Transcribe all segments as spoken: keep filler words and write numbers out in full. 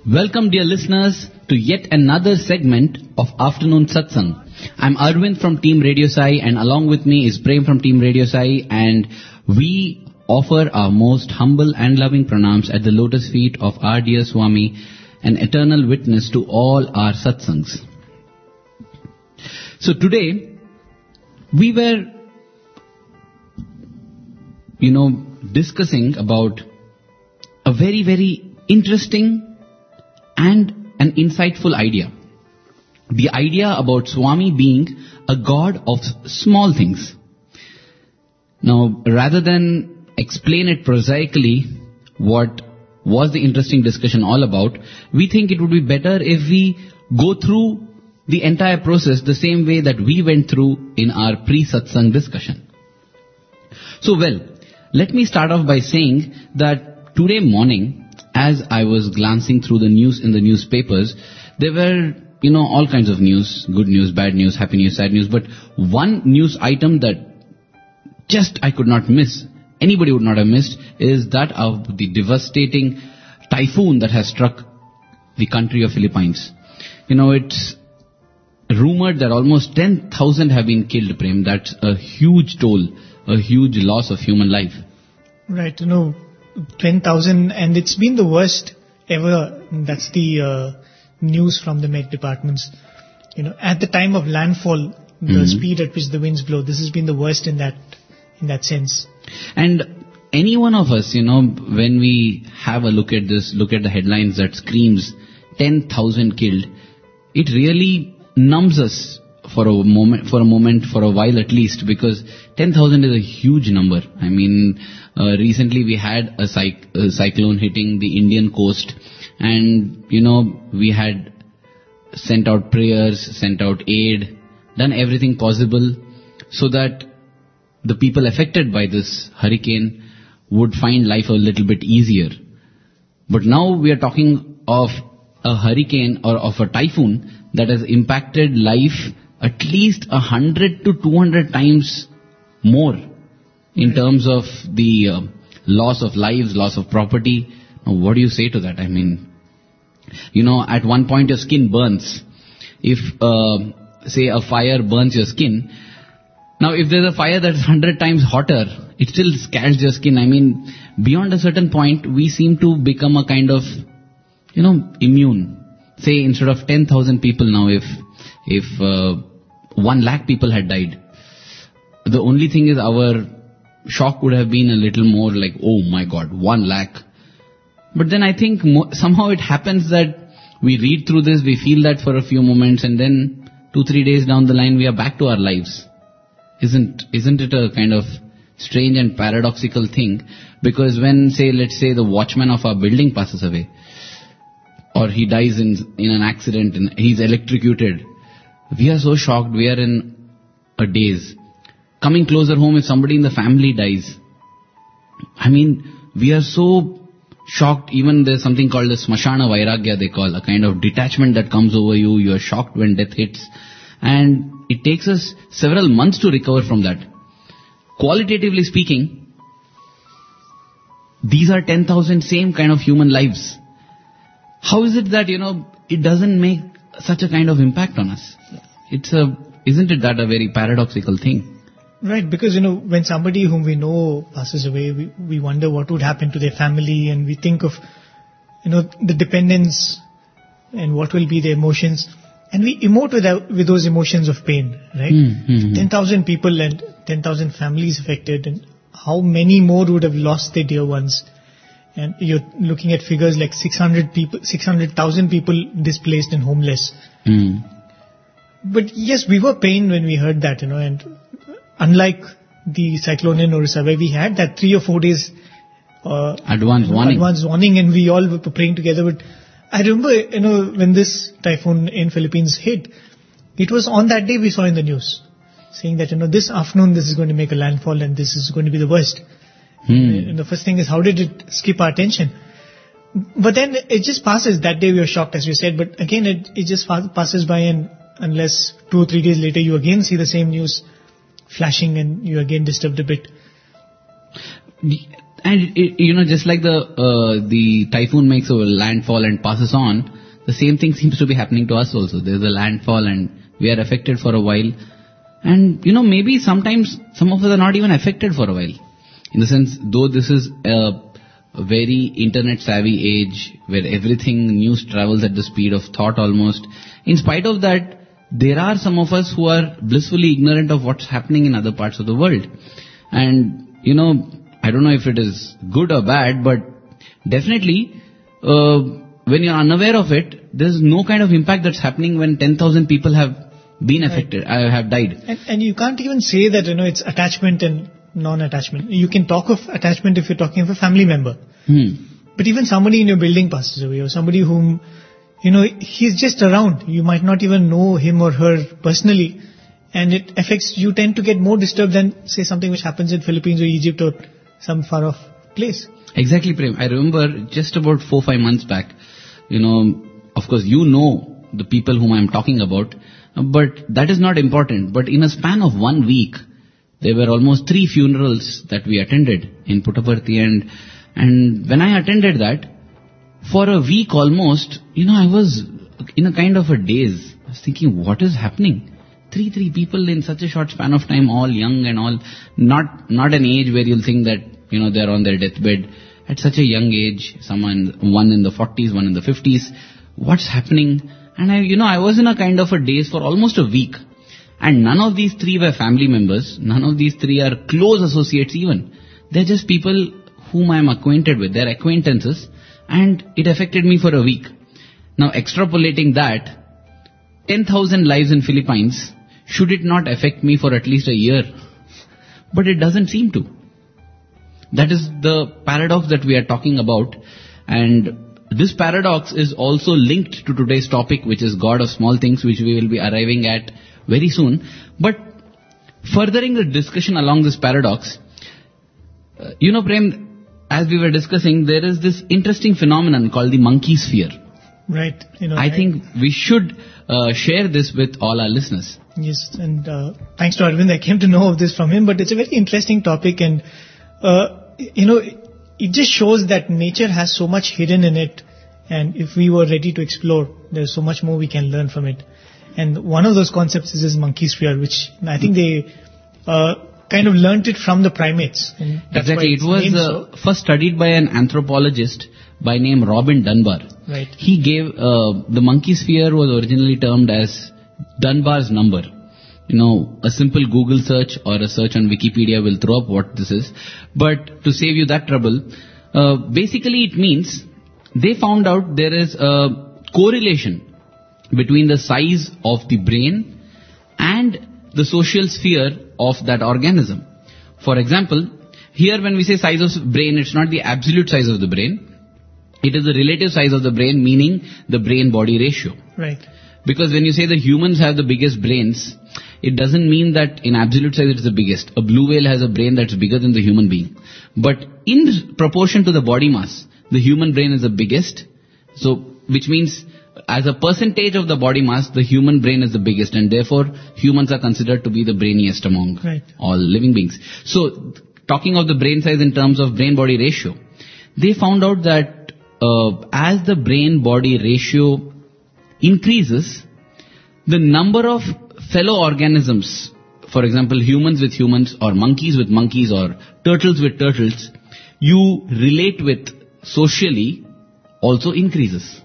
Welcome, dear listeners, to yet another segment of Afternoon Satsang. I'm Arvind from Team Radio Sai, and along with me is Prem from Team Radio Sai, and we offer our most humble and loving pranams at the lotus feet of our dear Swami, an eternal witness to all our satsangs. So today, we were, you know, discussing about a very, very interesting and an insightful idea. The idea about Swami being a god of small things. Now, rather than explain it prosaically, what was the interesting discussion all about, we think it would be better if we go through the entire process the same way that we went through in our pre-satsang discussion. So, well, let me start off by saying that today morning, as I was glancing through the news in the newspapers, there were, you know, all kinds of news, good news, bad news, happy news, sad news, but one news item that just I could not miss, anybody would not have missed, is that of the devastating typhoon that has struck the country of Philippines. You know, it's rumored that almost ten thousand have been killed, Prem. That's a huge toll, a huge loss of human life. Right, you know, ten thousand, and it's been the worst ever. That's the uh, news from the Met departments. You know, at the time of landfall, the mm-hmm. speed at which the winds blow, this has been the worst in that in that sense. And any one of us, you know, when we have a look at this, look at the headlines that screams ten thousand killed, it really numbs us for a moment, for a moment, for a while at least, because ten thousand is a huge number. I mean, uh, recently we had a, cyc- a cyclone hitting the Indian coast, and, you know, we had sent out prayers, sent out aid, done everything possible so that the people affected by this hurricane would find life a little bit easier. But now we are talking of a hurricane or of a typhoon that has impacted life at least a hundred to two hundred times more in terms of the uh, loss of lives, loss of property. Now, what do you say to that? I mean, you know, at one point your skin burns. If, uh, say, a fire burns your skin, now if there's a fire that's a hundred times hotter, it still scalds your skin. I mean, beyond a certain point, we seem to become a kind of, you know, immune. Say, instead of ten thousand people now, if if uh, one lakh people had died, the only thing is our shock would have been a little more like, oh my God, one lakh. But then I think mo- somehow it happens that we read through this, we feel that for a few moments, and then two, three days down the line, we are back to our lives. Isn't isn't it a kind of strange and paradoxical thing? Because when, say, let's say the watchman of our building passes away, or he dies in in an accident and he's electrocuted, we are so shocked, we are in a daze. Coming closer home, if somebody in the family dies, I mean, we are so shocked. Even there's something called the Smashana Vairagya, they call, a kind of detachment that comes over you. You are shocked when death hits. And it takes us several months to recover from that. Qualitatively speaking, these are ten thousand same kind of human lives. How is it that, you know, it doesn't make such a kind of impact on us? It's a, isn't it that a very paradoxical thing? Right, because, you know, when somebody whom we know passes away, we, we wonder what would happen to their family, and we think of, you know, the dependence and what will be their emotions. And we emote with, our, with those emotions of pain, right? Mm-hmm. ten thousand people and ten thousand families affected, and how many more would have lost their dear ones. And you're looking at figures like six hundred people, six hundred thousand people displaced and homeless. Mm. But yes, we were pained when we heard that, you know, and unlike the cyclone in Orissa, where we had that three or four days uh, advance warning, advance warning, and we all were praying together. But I remember, you know, when this typhoon in Philippines hit, it was on that day we saw in the news saying that, you know, this afternoon this is going to make a landfall and this is going to be the worst. Hmm. And the first thing is, how did it skip our attention? But then it just passes. That day we were shocked, as you said, but again it, it just passes by, and unless two or three days later you again see the same news flashing and you again disturbed a bit. And it, you know, just like the uh, the typhoon makes a landfall and passes on, the same thing seems to be happening to us also. There's a landfall and we are affected for a while. And, you know, maybe sometimes some of us are not even affected for a while. In the sense, though this is a, a very internet savvy age where everything, news travels at the speed of thought almost. In spite of that, there are some of us who are blissfully ignorant of what's happening in other parts of the world. And, you know, I don't know if it is good or bad, but definitely, uh, when you're unaware of it, there's no kind of impact that's happening when ten thousand people have been affected, right. uh, have died. And, and you can't even say that, you know, it's attachment and non-attachment. You can talk of attachment if you're talking of a family member. Hmm. But even somebody in your building passes away, or somebody whom, you know, he's just around. You might not even know him or her personally. And it affects, you tend to get more disturbed than, say, something which happens in Philippines or Egypt or some far off place. Exactly, Prem. I remember just about four, five months back, you know, of course you know the people whom I'm talking about, but that is not important. But in a span of one week, there were almost three funerals that we attended in Puttaparthi, and and when I attended that, for a week almost, you know, I was in a kind of a daze. I was thinking, what is happening? Three, three people in such a short span of time, all young and all, not not an age where you'll think that, you know, they're on their deathbed. At such a young age, someone, one in the forties, one in the fifties, what's happening? And I, you know, I was in a kind of a daze for almost a week. And none of these three were family members. None of these three are close associates even. They're just people whom I'm acquainted with. They're acquaintances. And it affected me for a week. Now, extrapolating that, ten thousand lives in Philippines, should it not affect me for at least a year? But it doesn't seem to. That is the paradox that we are talking about. And this paradox is also linked to today's topic, which is God of small things, which we will be arriving at very soon. But furthering the discussion along this paradox, uh, you know, Prem, as we were discussing, there is this interesting phenomenon called the monkey sphere. Right. You know, I, I think we should uh, share this with all our listeners. Yes, and uh, thanks to Arvind, I came to know of this from him, but it's a very interesting topic, and uh, you know, it just shows that nature has so much hidden in it, and if we were ready to explore, there's so much more we can learn from it. And one of those concepts is this monkey sphere, which I think they uh, kind of learnt it from the primates. And that's exactly, it was uh, so. first studied by an anthropologist by name Robin Dunbar. Right. He gave, uh, the monkey sphere was originally termed as Dunbar's number. You know, a simple Google search or a search on Wikipedia will throw up what this is. But to save you that trouble, uh, basically it means they found out there is a correlation between the size of the brain and the social sphere of that organism. For example, here when we say size of brain, it's not the absolute size of the brain. It is the relative size of the brain, meaning the brain-body ratio. Right. Because when you say the humans have the biggest brains, it doesn't mean that in absolute size it is the biggest. A blue whale has a brain that's bigger than the human being. But in proportion to the body mass, the human brain is the biggest. So, which means as a percentage of the body mass, the human brain is the biggest, and therefore humans are considered to be the brainiest among right. all living beings. So, talking of the brain size in terms of brain-body ratio, they found out that uh, as the brain-body ratio increases, the number of fellow organisms, for example, humans with humans, or monkeys with monkeys, or turtles with turtles, you relate with socially also increases.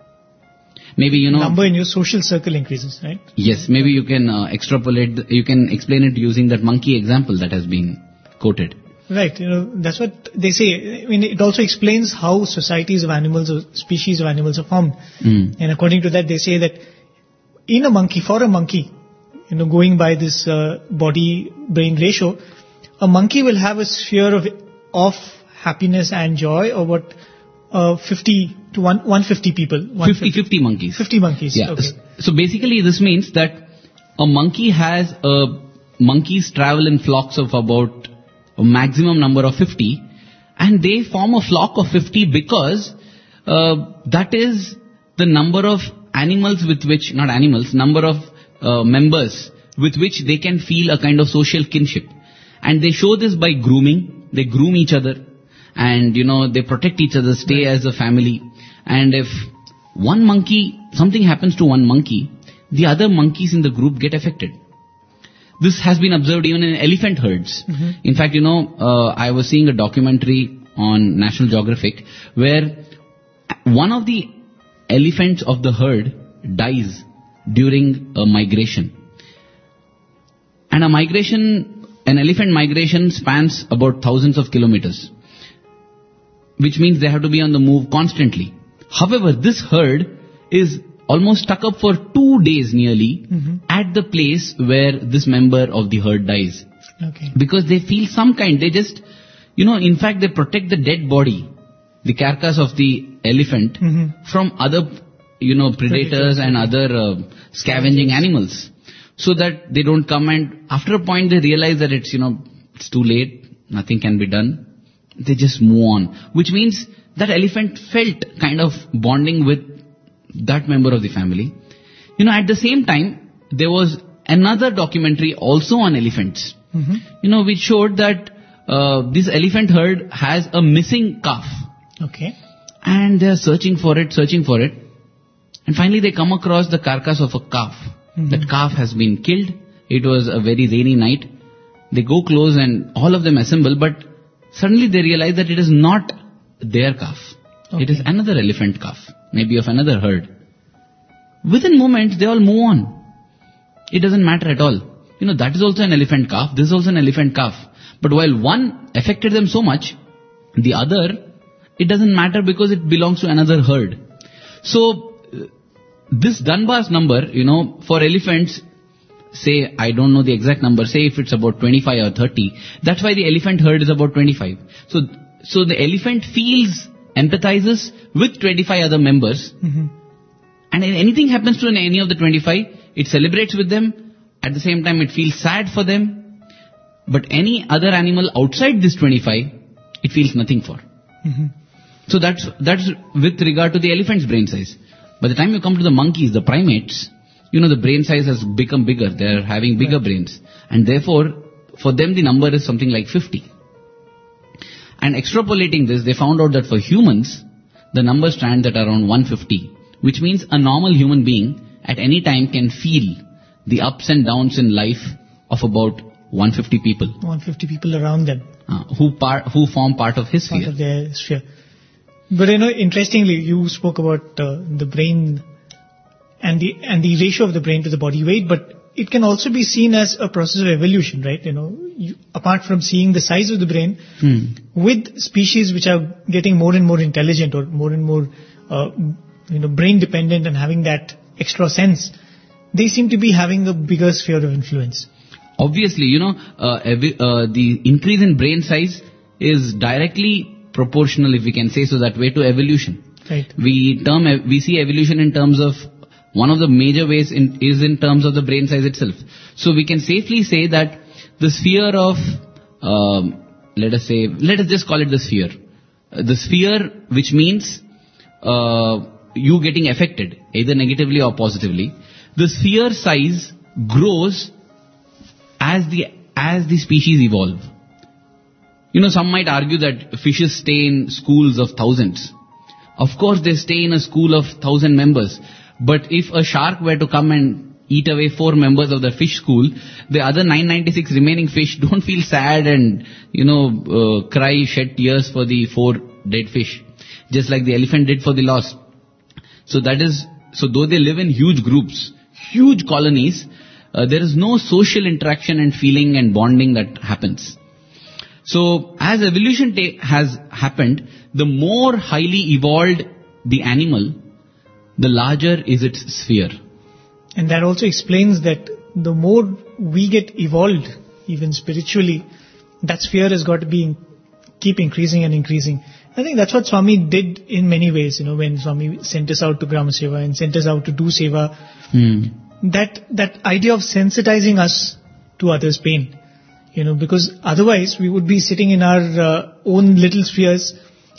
Maybe, you know... Number in your social circle increases, right? Yes, maybe you can uh, extrapolate, the, you can explain it using that monkey example that has been quoted. Right, you know, that's what they say. I mean, it also explains how societies of animals or species of animals are formed. Mm. And according to that, they say that in a monkey, for a monkey, you know, going by this uh, body-brain ratio, a monkey will have a sphere of, of happiness and joy of what, uh, fifty to one hundred fifty people. fifty, fifty monkeys. fifty monkeys, yeah. Okay. So basically this means that a monkey has, a, monkeys travel in flocks of about a maximum number of fifty, and they form a flock of fifty because uh, that is the number of animals with which, not animals, number of uh, members with which they can feel a kind of social kinship. And they show this by grooming. They groom each other. and, you know, they protect each other, stay as a family. And if one monkey, something happens to one monkey, the other monkeys in the group get affected. This has been observed even in elephant herds. Mm-hmm. In fact, you know, uh, I was seeing a documentary on National Geographic where one of the elephants of the herd dies during a migration. And a migration, an elephant migration spans about thousands of kilometers, which means they have to be on the move constantly. However, this herd is almost stuck up for two days nearly mm-hmm. at the place where this member of the herd dies. Okay. Because they feel some kind, they just, you know, in fact they protect the dead body, the carcass of the elephant mm-hmm. from other, you know, predators, predators and other uh, scavenging animals. So that they don't come, and after a point they realize that it's, you know, it's too late, nothing can be done. They just move on. Which means that elephant felt kind of bonding with that member of the family. You know, at the same time, there was another documentary also on elephants. Mm-hmm. You know, which showed that uh, this elephant herd has a missing calf. Okay. And they're searching for it, searching for it. And finally they come across the carcass of a calf. Mm-hmm. That calf has been killed. It was a very rainy night. They go close and all of them assemble, but suddenly they realize that it is not their calf. Okay. It is another elephant calf, maybe of another herd. Within moments, they all move on. It doesn't matter at all. You know, that is also an elephant calf. This is also an elephant calf. But while one affected them so much, the other, it doesn't matter because it belongs to another herd. So, this Dunbar's number, you know, for elephants, say, I don't know the exact number, say if it's about twenty-five or thirty, that's why the elephant herd is about twenty-five. So, so the elephant feels, empathizes with twenty-five other members, mm-hmm. and if anything happens to any of the twenty-five, it celebrates with them, at the same time it feels sad for them, but any other animal outside this twenty-five, it feels nothing for. Mm-hmm. So that's, that's with regard to the elephant's brain size. By the time you come to the monkeys, the primates, you know, the brain size has become bigger. They are having bigger right. brains. And therefore, for them the number is something like fifty. And extrapolating this, they found out that for humans, the number stands at around one hundred fifty. Which means a normal human being at any time can feel the ups and downs in life of about one hundred fifty people. one hundred fifty people around them. Uh, who, par- who form part of his part sphere. Of their sphere. But you know, interestingly, you spoke about uh, the brain and the and the ratio of the brain to the body weight, but it can also be seen as a process of evolution, right? You know, you, apart from seeing the size of the brain, hmm. with species which are getting more and more intelligent or more and more, uh, you know, brain dependent and having that extra sense, they seem to be having a bigger sphere of influence. Obviously, you know, uh, ev- uh, the increase in brain size is directly proportional, if we can say so that way, to evolution. Right. We term we see evolution in terms of one of the major ways in, is in terms of the brain size itself. So we can safely say that the sphere of, um, let us say, let us just call it the sphere. Uh, the sphere, which means uh, you getting affected, either negatively or positively. The sphere size grows as the as the species evolve. You know, some might argue that fishes stay in schools of thousands. Of course, they stay in a school of thousand members. But if a shark were to come and eat away four members of the fish school, the other nine hundred ninety-six remaining fish don't feel sad and, you know, uh, cry, shed tears for the four dead fish. Just like the elephant did for the lost. So that is, so though they live in huge groups, huge colonies, uh, there is no social interaction and feeling and bonding that happens. So, as evolution ta- has happened, the more highly evolved the animal, the larger is its sphere. And that also explains that the more we get evolved, even spiritually, that sphere has got to be keep increasing and increasing. I think that's what Swami did in many ways, you know, when Swami sent us out to Grama Seva and sent us out to do Seva. Hmm. That, that idea of sensitizing us to others' pain. You know, because otherwise we would be sitting in our uh, own little spheres.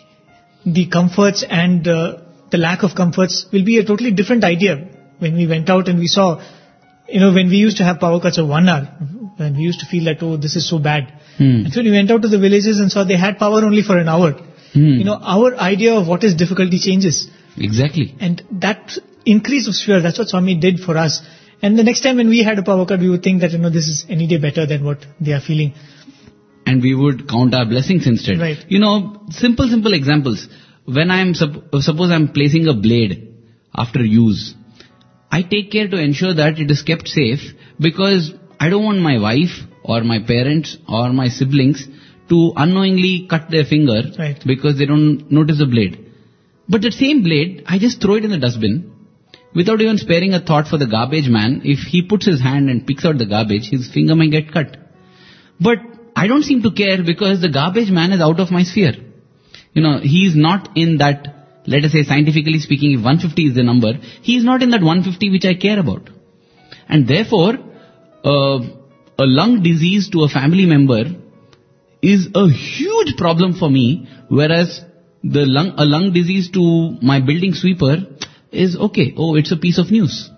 The comforts and uh, the lack of comforts will be a totally different idea. When we went out and we saw, you know, when we used to have power cuts of one hour, when we used to feel that, oh, this is so bad. Hmm. And so we went out to the villages and saw they had power only for an hour. Hmm. you know, our idea of what is difficulty changes. Exactly. And that increase of sphere, that's what Swami did for us. And the next time when we had a power cut, we would think that, you know, this is any day better than what they are feeling. And we would count our blessings instead. Right. You know, simple, simple examples. When I'm, sup- suppose I'm placing a blade after use, I take care to ensure that it is kept safe because I don't want my wife or my parents or my siblings to unknowingly cut their finger Right. because they don't notice the blade. But that same blade, I just throw it in the dustbin without even sparing a thought for the garbage man. If he puts his hand and picks out the garbage, his finger may get cut. But I don't seem to care because the garbage man is out of my sphere. You know, he is not in that, let us say scientifically speaking, if one hundred fifty is the number, he is not in that one hundred fifty which I care about. And therefore, uh, a lung disease to a family member is a huge problem for me, whereas the lung, a lung disease to my building sweeper is okay. Oh, it's a piece of news.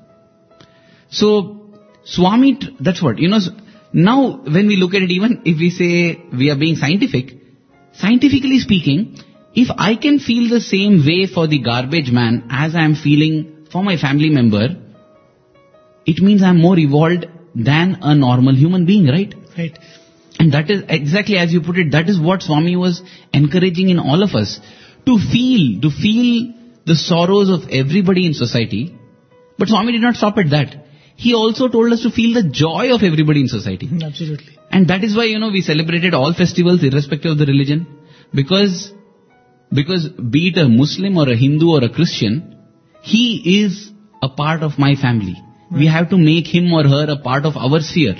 So, Swami, t- that's what, you know, now when we look at it, even if we say we are being scientific, scientifically speaking, if I can feel the same way for the garbage man as I am feeling for my family member, it means I am more evolved than a normal human being, right? Right. And that is exactly as you put it, that is what Swami was encouraging in all of us. To feel, to feel the sorrows of everybody in society. But Swami did not stop at that. He also told us to feel the joy of everybody in society. Absolutely. And that is why, you know, we celebrated all festivals irrespective of the religion. Because, because be it a Muslim or a Hindu or a Christian, he is a part of my family. We have to make him or her a part of our sphere.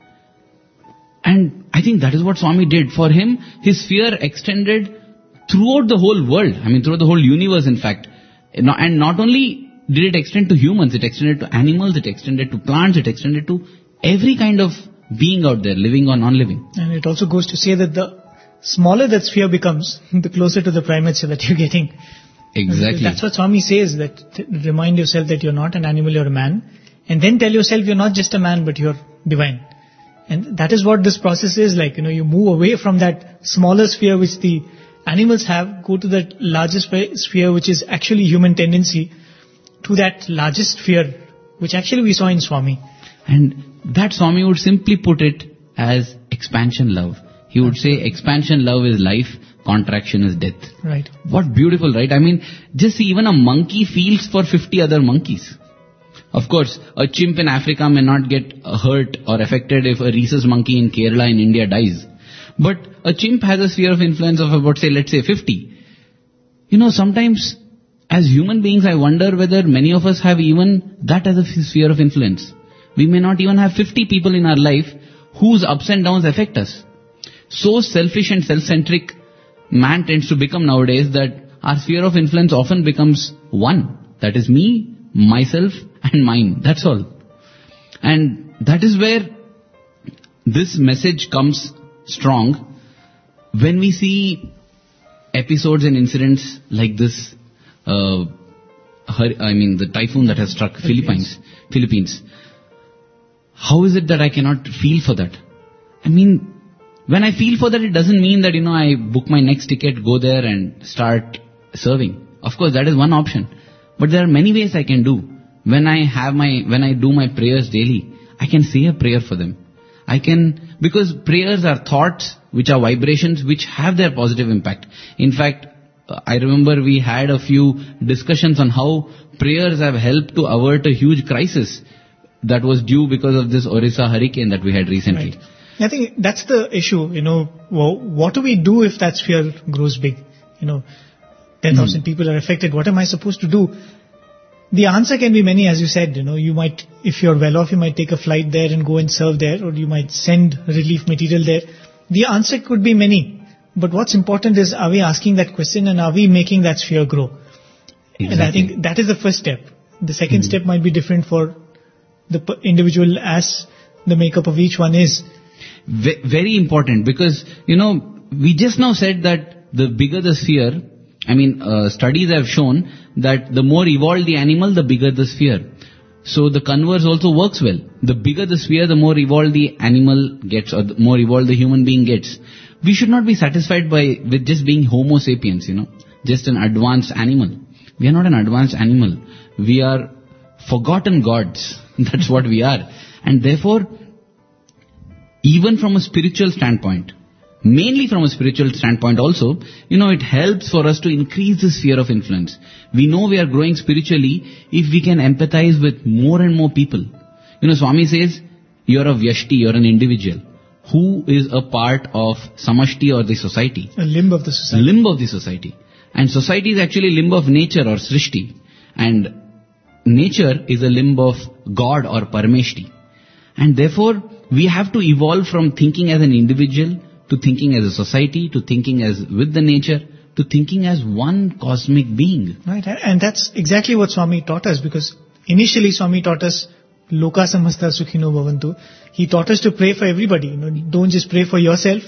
And I think that is what Swami did. For him, his sphere extended throughout the whole world. I mean, throughout the whole universe, in fact. And not only did it extend to humans, it extended to animals, it extended to plants, it extended to every kind of being out there, living or non-living. And it also goes to say that the smaller that sphere becomes, the closer to the primates that you're getting. Exactly. That's what Swami says, that t- remind yourself that you're not an animal, you're a man. And then tell yourself you're not just a man, but you're divine. And that is what this process is like. You know, you move away from that smaller sphere which the animals have, go to that larger sp- sphere which is actually human tendency, to that largest sphere which actually we saw in Swami. And that Swami would simply put it as expansion love. He would say expansion love is life, contraction is death. Right. What beautiful, right? I mean, just see, even a monkey feels for fifty other monkeys. Of course, a chimp in Africa may not get hurt or affected if a rhesus monkey in Kerala in India dies. But a chimp has a sphere of influence of about, say, let's say fifty. You know, sometimes as human beings, I wonder whether many of us have even that as a sphere of influence. We may not even have fifty people in our life whose ups and downs affect us. So selfish and self-centric man tends to become nowadays that our sphere of influence often becomes one. That is me, myself and mine. That's all. And that is where this message comes strong when we see episodes and incidents like this. Uh, I mean, the typhoon that has struck Philippines. Philippines. How is it that I cannot feel for that? I mean, when I feel for that, it doesn't mean that, you know, I book my next ticket, go there and start serving. Of course, that is one option. But there are many ways I can do. When I have my, when I do my prayers daily, I can say a prayer for them. I can, because prayers are thoughts which are vibrations which have their positive impact. In fact, I remember we had a few discussions on how prayers have helped to avert a huge crisis that was due because of this Orissa hurricane that we had recently. Right. I think that's the issue, you know, well, what do we do if that sphere grows big? You know, ten thousand mm. people are affected. What am I supposed to do? The answer can be many, as you said, you know, you might, if you're well off, you might take a flight there and go and serve there, or you might send relief material there. The answer could be many. But what's important is, are we asking that question and are we making that sphere grow? Exactly. And I think that is the first step. The second mm. step might be different for the individual as the makeup of each one is. Very important, because, you know, we just now said that the bigger the sphere, I mean, uh, studies have shown that the more evolved the animal, the bigger the sphere. So the converse also works well. The bigger the sphere, the more evolved the animal gets, or the more evolved the human being gets. we should not be satisfied by with just being Homo sapiens, you know, just an advanced animal. We are not an advanced animal. We are forgotten gods. That's what we are. And therefore, even from a spiritual standpoint, mainly from a spiritual standpoint also, you know, it helps for us to increase the sphere of influence. We know we are growing spiritually if we can empathize with more and more people. You know, Swami says, you're a Vyashti, you're an individual. Who is a part of Samashti or the society? A limb of the society. A limb of the society. And society is actually a limb of nature or Srishti. And nature is a limb of God or Parameshti. And therefore, we have to evolve from thinking as an individual to thinking as a society, to thinking as with the nature, to thinking as one cosmic being. Right, and that's exactly what Swami taught us, because initially Swami taught us Loka Samasta Sukhino Bhavantu. He taught us to pray for everybody. You know, don't just pray for yourself.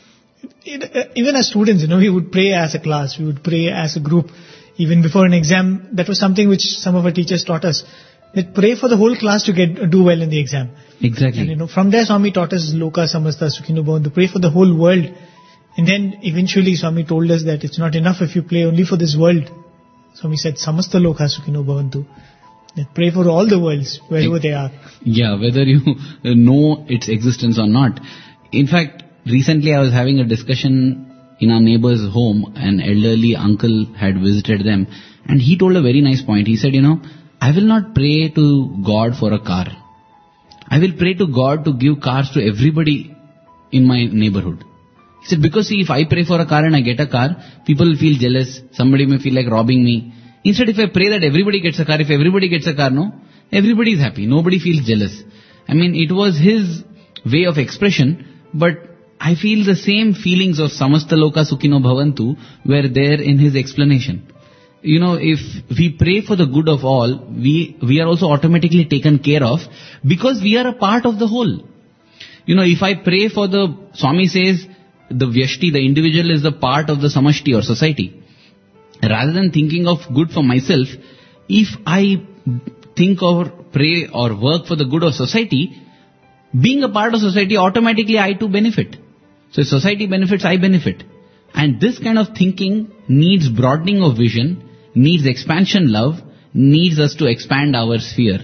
Even as students, you know, we would pray as a class, we would pray as a group. Even before an exam, that was something which some of our teachers taught us. That pray for the whole class to get do well in the exam. Exactly. And you know, from there Swami taught us Loka Samasta Sukhino Bhavantu, pray for the whole world. And then eventually Swami told us that it's not enough if you pray only for this world. Swami said Samasta Loka Sukhino Bhavantu. That pray for all the worlds, wherever they are. Yeah, whether you know its existence or not. In fact, recently I was having a discussion in our neighbor's home. An elderly uncle had visited them, and he told a very nice point. He said, you know, I will not pray to God for a car. I will pray to God to give cars to everybody in my neighborhood. He said, because see, if I pray for a car and I get a car, people will feel jealous. Somebody may feel like robbing me. Instead, if I pray that everybody gets a car, if everybody gets a car, no, everybody is happy. Nobody feels jealous. I mean, it was his way of expression, but I feel the same feelings of Samasta Loka Sukhino Bhavantu were there in his explanation. You know, if we pray for the good of all, we, we are also automatically taken care of because we are a part of the whole. You know, if I pray for the, Swami says, the Vyashti, the individual is the part of the Samashti or society. Rather than thinking of good for myself, if I think or pray or work for the good of society, being a part of society, automatically I too benefit. So if society benefits, I benefit. And this kind of thinking needs broadening of vision, needs expansion love, needs us to expand our sphere.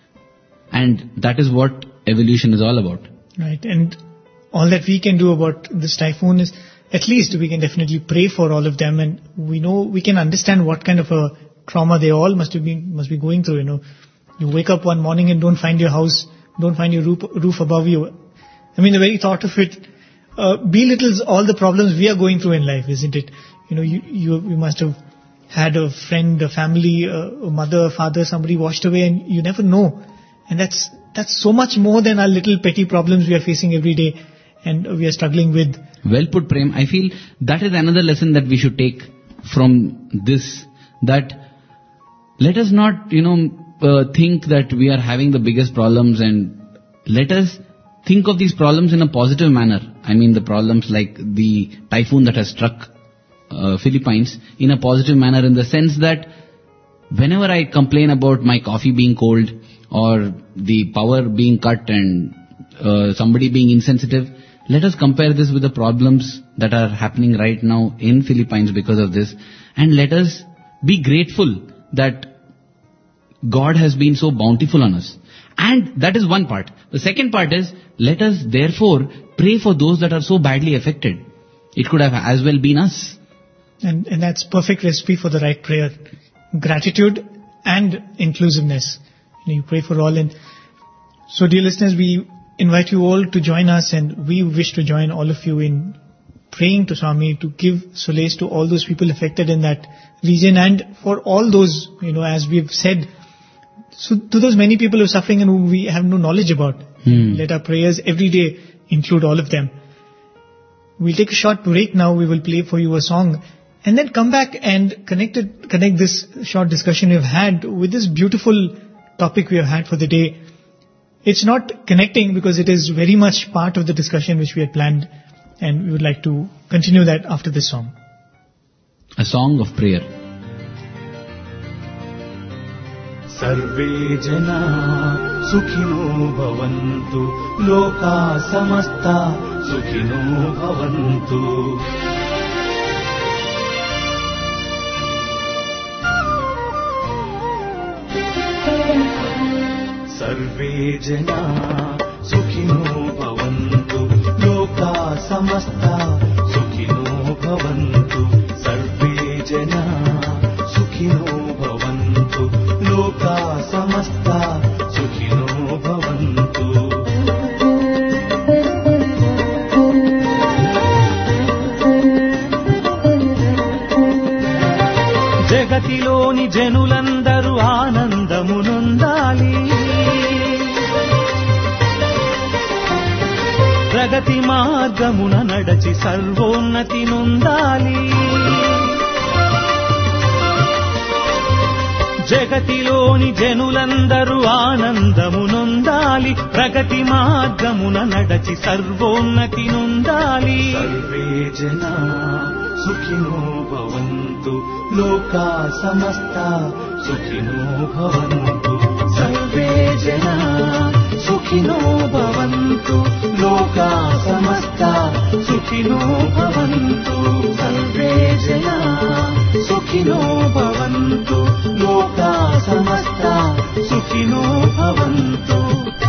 And that is what evolution is all about. Right, and all that we can do about this typhoon is, at least we can definitely pray for all of them, and we know, we can understand what kind of a trauma they all must have been, must be going through, you know. You wake up one morning and don't find your house, don't find your roof, roof above you. I mean, the very thought of it uh, belittles all the problems we are going through in life, isn't it? You know, you, you, you must have had a friend, a family, a mother, a father, somebody washed away, and you never know. And that's, that's so much more than our little petty problems we are facing every day and we are struggling with. Well put, Prem. I feel that is another lesson that we should take from this, that let us not, you know, uh, think that we are having the biggest problems, and let us think of these problems in a positive manner. I mean the problems like the typhoon that has struck uh, Philippines in a positive manner, in the sense that whenever I complain about my coffee being cold or the power being cut and uh, somebody being insensitive, let us compare this with the problems that are happening right now in Philippines because of this, and let us be grateful that God has been so bountiful on us. And that is one part. The second part is, let us therefore pray for those that are so badly affected. It could have as well been us. And, and that's perfect recipe for the right prayer. Gratitude and inclusiveness. You know, you pray for all. And so, dear listeners, we invite you all to join us, and we wish to join all of you in praying to Swami to give solace to all those people affected in that region, and for all those, you know, as we've said, so to those many people who are suffering and whom we have no knowledge about. Hmm. Let our prayers every day include all of them. We'll take a short break now. We will play for you a song and then come back and connect it, connect this short discussion we've had with this beautiful topic we have had for the day. It's not connecting because it is very much part of the discussion which we had planned, and we would like to continue that after this song. A song of prayer. Sarve jana sukhino bhavantu, loka samasta సుఖినో భవంతు. Survey జనా సుఖినో భవంతు, లోకా సమస్తా సుఖినో భవంతు. Survey జనా సుఖినో భవంతు, లోకా సమస్తా సుఖినో భవంతు. జగతిలోని జనులందరూ ఆనందమునొందాలి, ప్రగతి మార్గమున నడచి సర్వోన్నతి నొందాలి. జగతిలోని జనులందరూ ఆనందమునొందాలి, ప్రగతి మార్గమున నడచి సర్వోన్నతి నొందాలి. సర్వే జనా సుఖినో భవంతు, లోకా సమస్తా సుఖినో భవంతు. సర్వే జనా సుఖినో భవంతు, లోకా సమస్తా సుఖినో భవంతు. సర్వే జనా సుఖినో భవంతు, లోకా సమస్తా సుఖినో భవంతు.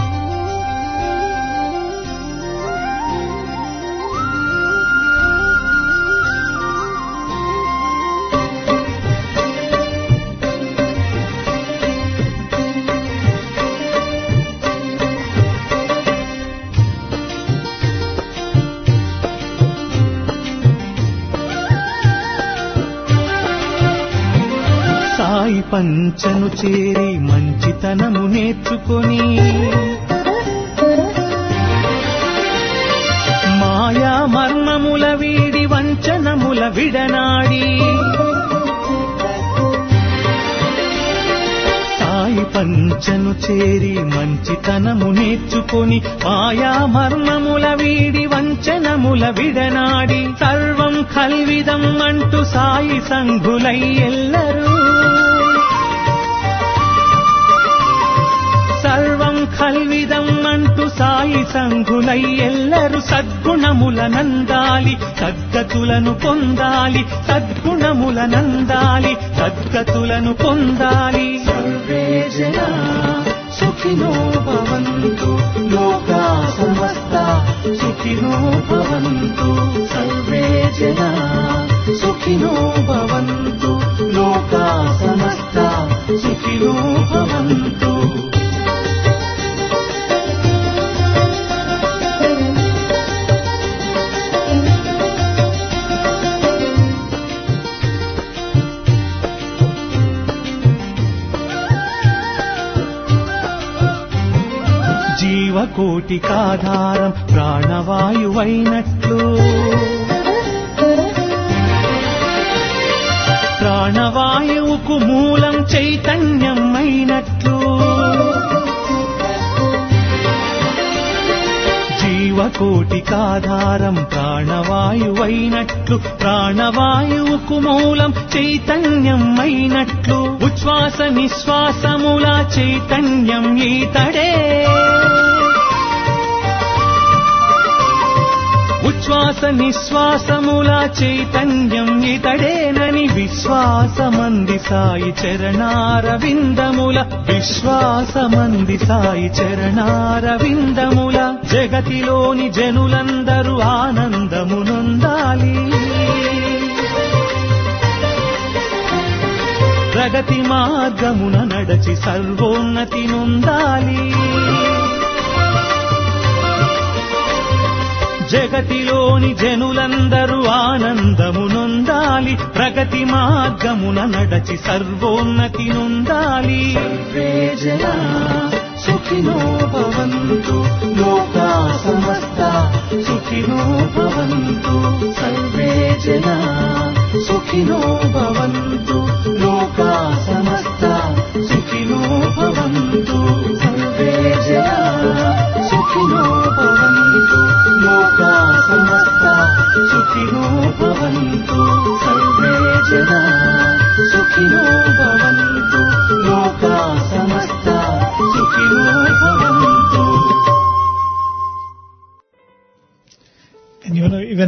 సాయి పంచను చేరి మంచితనము నేర్చుకొని, మాయా మర్మముల వీడి వంచనముల విడనాడి, సాయి పంచను చేరి మంచితనము నేర్చుకొని, మాయా మర్మముల వీడి వంచనముల విడనాడి, సర్వం కల్విదం అంటూ సాయి సంఘులై ఎల్లరూ, సర్వం కల్విదం అంటూ సాయి సంఘులై ఎల్లరు సద్గుణముల నందాలి, సద్గతులను పొందాలి. సద్గుణముల నందాలి, సద్గతులను పొందాలి. సర్వే జనా సుఖినో భవంతు, లోకా సమస్తా సుఖినో భవంతు. సర్వే జనా సుఖినో భవంతు, లోకా సమస్తా సుఖినో భవంతు. జీవకోటికాధారం ప్రాణవాయువైనట్లు, ప్రాణవాయువుకు మూలం చైతన్యం అయినట్లు, జీవకోటికాధారం ప్రాణవాయువైనట్లు, ప్రాణవాయువుకు మూలం చైతన్యం అయినట్లు, ఉచ్ఛ్వాస నిశ్వాసముల చైతన్యం ఈతడే, ఉచ్ఛ్వాస నిశ్వాసముల చైతన్యం ఇతడేనని విశ్వాసమంది సాయి చరణారవిందముల, విశ్వాసమంది సాయి చరణారవిందముల. జగతిలోని జనులందరూ ఆనందమునొందాలి, ప్రగతి మార్గమున నడచి సర్వోన్నతి నొందాలి. జగతిలోని జనులందరూ ఆనందమునొందాలి, ప్రగతి మార్గమున నడచి సర్వోన్నతి నొందాలి. సర్వే జనా సుఖినో భవంతు, లోకా సమస్తా సుఖినో భవంతు. సర్వే జనా సుఖినో భవంతు, లోకా సమస్తా సుఖినో భవంతు. సర్వే జనా సుఖినో భవంతు, లోకా సమస్తా సుఖినో భవంతు. సర్వే జనా సుఖినో భవంతు, లోకా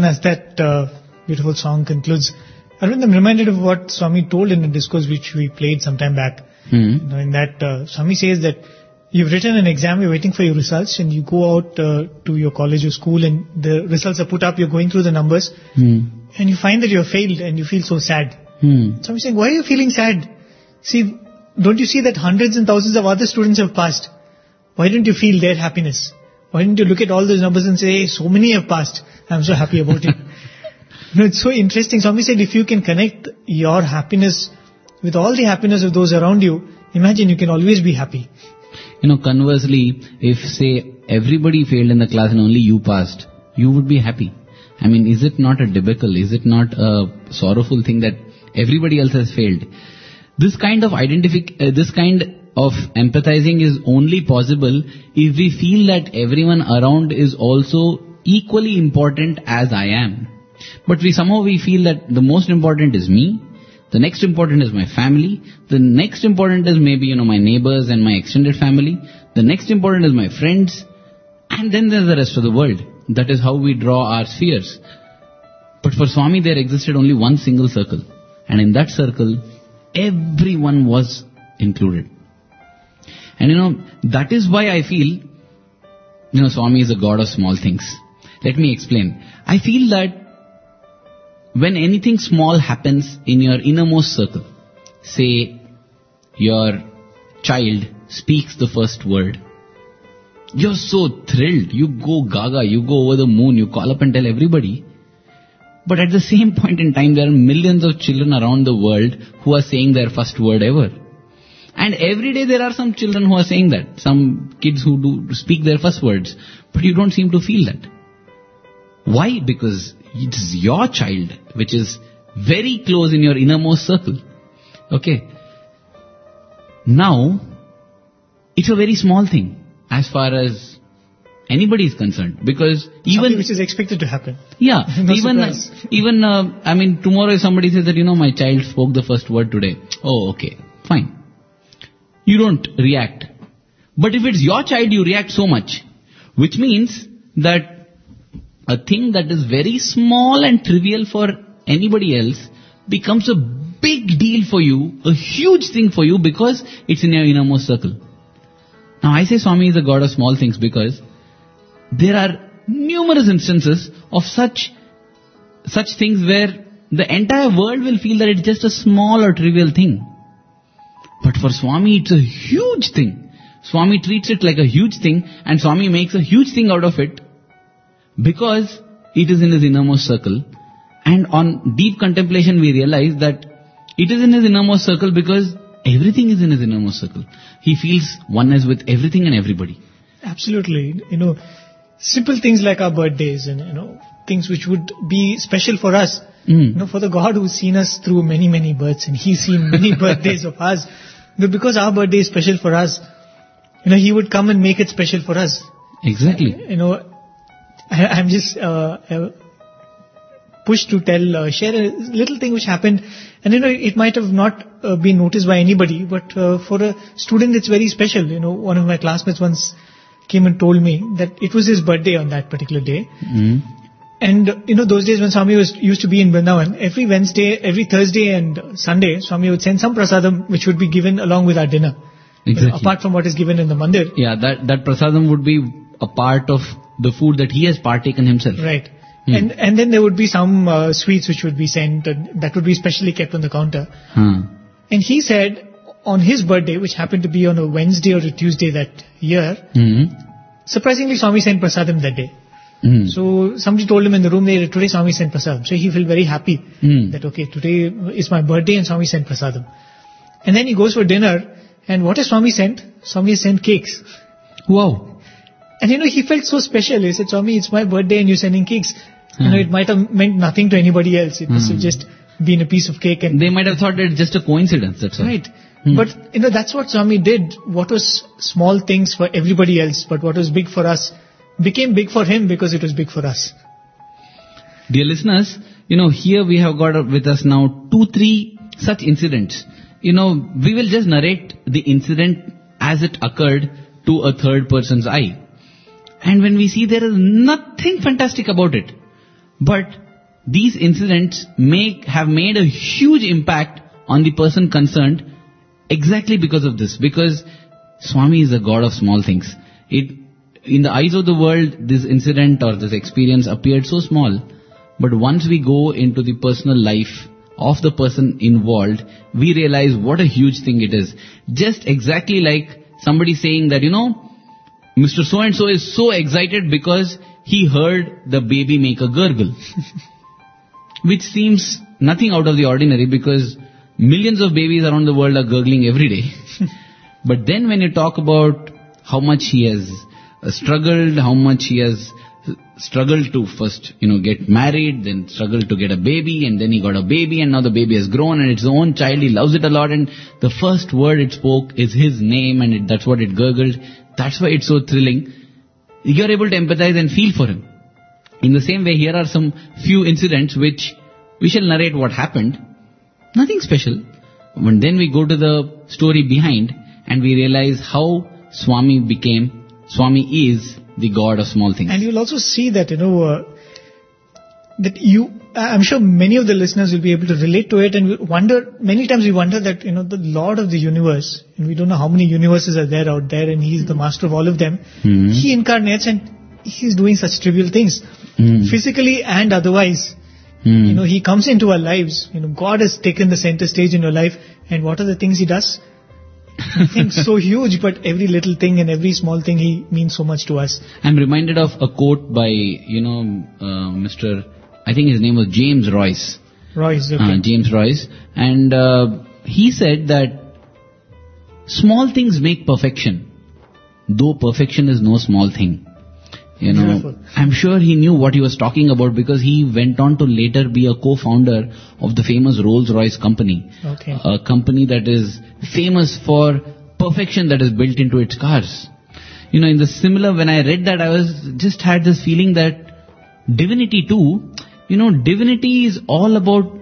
Arvind, as that uh, beautiful song concludes, Arvind, I'm reminded of what Swami told in a discourse which we played some time back. Hmm. You know, in that, uh, Swami says that you've written an exam, you're waiting for your results, and you go out uh, to your college or school, and the results are put up, you're going through the numbers, Hmm. and you find that you're failed, and you feel so sad. Hmm. Swami saying, why are you feeling sad? See, don't you see that hundreds and thousands of other students have passed? Why don't you feel their happiness? Why don't you look at all those numbers and say, hey, so many have passed, I'm so happy about it. You know, it's so interesting. Swami said, if you can connect your happiness with all the happiness of those around you, imagine you can always be happy. You know, conversely, if say everybody failed in the class and only you passed, you would be happy. I mean, is it not a debacle? Is it not a sorrowful thing that everybody else has failed? This kind of identific, uh, this kind of empathizing is only possible if we feel that everyone around is also equally important as I am. But we somehow we feel that the most important is me, the next important is my family, the next important is maybe, you know, my neighbors and my extended family, the next important is my friends, and then there's the rest of the world. That is how we draw our spheres. But for Swami there existed only one single circle, and in that circle everyone was included. And you know, that is why I feel, you know, Swami is a god of small things. Let me explain. I feel that when anything small happens in your innermost circle, say your child speaks the first word, you're so thrilled, you go gaga, you go over the moon, you call up and tell everybody. But at the same point in time, there are millions of children around the world who are saying their first word ever. And every day there are some children who are saying that, some kids who do speak their first words, but you don't seem to feel that. Why? Because it's your child which is very close in your innermost circle. Okay. Now, it's a very small thing as far as anybody is concerned, because even something which is expected to happen. Yeah, No even surprise. even uh, I mean, tomorrow if somebody says that, you know, my child spoke the first word today. Oh, okay, fine. You don't react. But if it's your child, you react so much, which means that a thing that is very small and trivial for anybody else becomes a big deal for you, a huge thing for you, because it's in your innermost circle. Now I say Swami is a god of small things because there are numerous instances of such such things where the entire world will feel that it's just a small or trivial thing. But for Swami it's a huge thing. Swami treats it like a huge thing, and Swami makes a huge thing out of it because it is in his innermost circle. And on deep contemplation we realize that it is in his innermost circle because everything is in his innermost circle. He feels oneness with everything and everybody. Absolutely. You know, simple things like our birthdays and, you know, things which would be special for us. Mm. You know, for the God who's seen us through many, many births, and He's seen many birthdays of us. But because our birthday is special for us, you know, He would come and make it special for us. Exactly. You know, I, I'm just uh, uh, pushed to tell, uh, share a little thing which happened. And, you know, it might have not uh, been noticed by anybody, but uh, for a student it's very special. You know, one of my classmates once came and told me that it was his birthday on that particular day. Mm. And, you know, those days when Swami was used to be in Vrindavan, every Wednesday, every Thursday and Sunday, Swami would send some prasadam which would be given along with our dinner. You know, Exactly. apart from what is given in the mandir. Yeah, that, that prasadam would be a part of the food that he has partaken himself. Right. Hmm. And and then there would be some uh, sweets which would be sent, and that would be specially kept on the counter. Huh. And he said on his birthday, which happened to be on a Wednesday or a Tuesday that year, Hmm. surprisingly Swami sent prasadam that day. Hmm. So somebody told him in the room, "Hey, today Swami sent prasadam." So he felt very happy Hmm. that, okay, today is my birthday and Swami sent prasadam. And then he goes for dinner, and what has Swami sent? Swami sent cakes. Wow. And you know, he felt so special. He said, "Swami, it's my birthday and you're sending cakes." You Hmm. know, it might have meant nothing to anybody else. It must have Hmm. just been a piece of cake. And They might have thought it's just a coincidence, that's all. right. Hmm. But, you know, that's what Swami did. What was small things for everybody else, but what was big for us became big for him because it was big for us. Dear listeners, you know, here we have got with us now two, three such incidents. You know, we will just narrate the incident as it occurred to a third person's eye. And when we see there is nothing fantastic about it, But these incidents make, have made a huge impact on the person concerned exactly because of this. Because Swami is a god of small things. It, in the eyes of the world, this incident or this experience appeared so small. But once we go into the personal life of the person involved, we realize what a huge thing it is. Just exactly like somebody saying that, you know, Mister So-and-so is so excited because he heard the baby make a gurgle. Which seems nothing out of the ordinary because millions of babies around the world are gurgling every day. But then when you talk about how much he has struggled, how much he has struggled to first, you know, get married, then struggled to get a baby, and then he got a baby, and now the baby has grown, and it's his own child, he loves it a lot, and the first word it spoke is his name, and it, that's what it gurgled. That's why it's so thrilling. You're able to empathize and feel for him. In the same way, here are some few incidents which we shall narrate what happened. Nothing special. But then we go to the story behind, and we realize how Swami became, Swami is the god of small things. And you'll also see that, you know, uh, that you, I'm sure many of the listeners will be able to relate to it, and we wonder, many times we wonder that, you know, the Lord of the universe, and we don't know how many universes are there out there, and He's the master of all of them. Mm-hmm. He incarnates and He's doing such trivial things, mm. physically and otherwise. Mm. You know, He comes into our lives. You know, God has taken the center stage in your life, and what are the things He does? Things so huge, but every little thing and every small thing, He means so much to us. I'm reminded of a quote by, you know, uh, Mister I think his name was James Royce. Royce, okay. Uh, James Royce. And uh, he said that small things make perfection, though perfection is no small thing. You know, Beautiful. I'm sure he knew what he was talking about because he went on to later be a co-founder of the famous Rolls-Royce company. Okay. A company that is famous for perfection that is built into its cars. You know, in the similar, when I read that, I was just had this feeling that divinity too, you know, divinity is all about,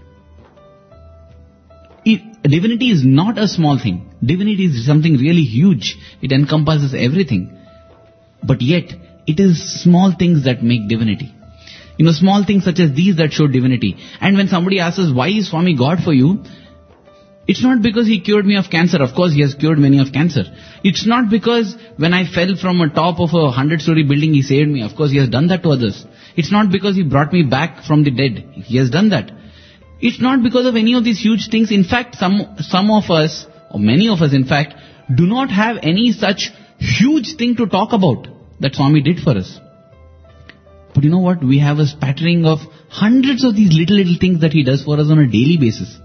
it, divinity is not a small thing. Divinity is something really huge. It encompasses everything. But yet, it is small things that make divinity. You know, small things such as these that show divinity. And when somebody asks us, why is Swami God for you? It's not because He cured me of cancer. Of course, He has cured many of cancer. It's not because when I fell from a top of a hundred-story building, He saved me. Of course, He has done that to others. It's not because He brought me back from the dead. He has done that. It's not because of any of these huge things. In fact, some, some of us, or many of us in fact, do not have any such huge thing to talk about that Swami did for us. But you know what? We have a spattering of hundreds of these little, little things that He does for us on a daily basis.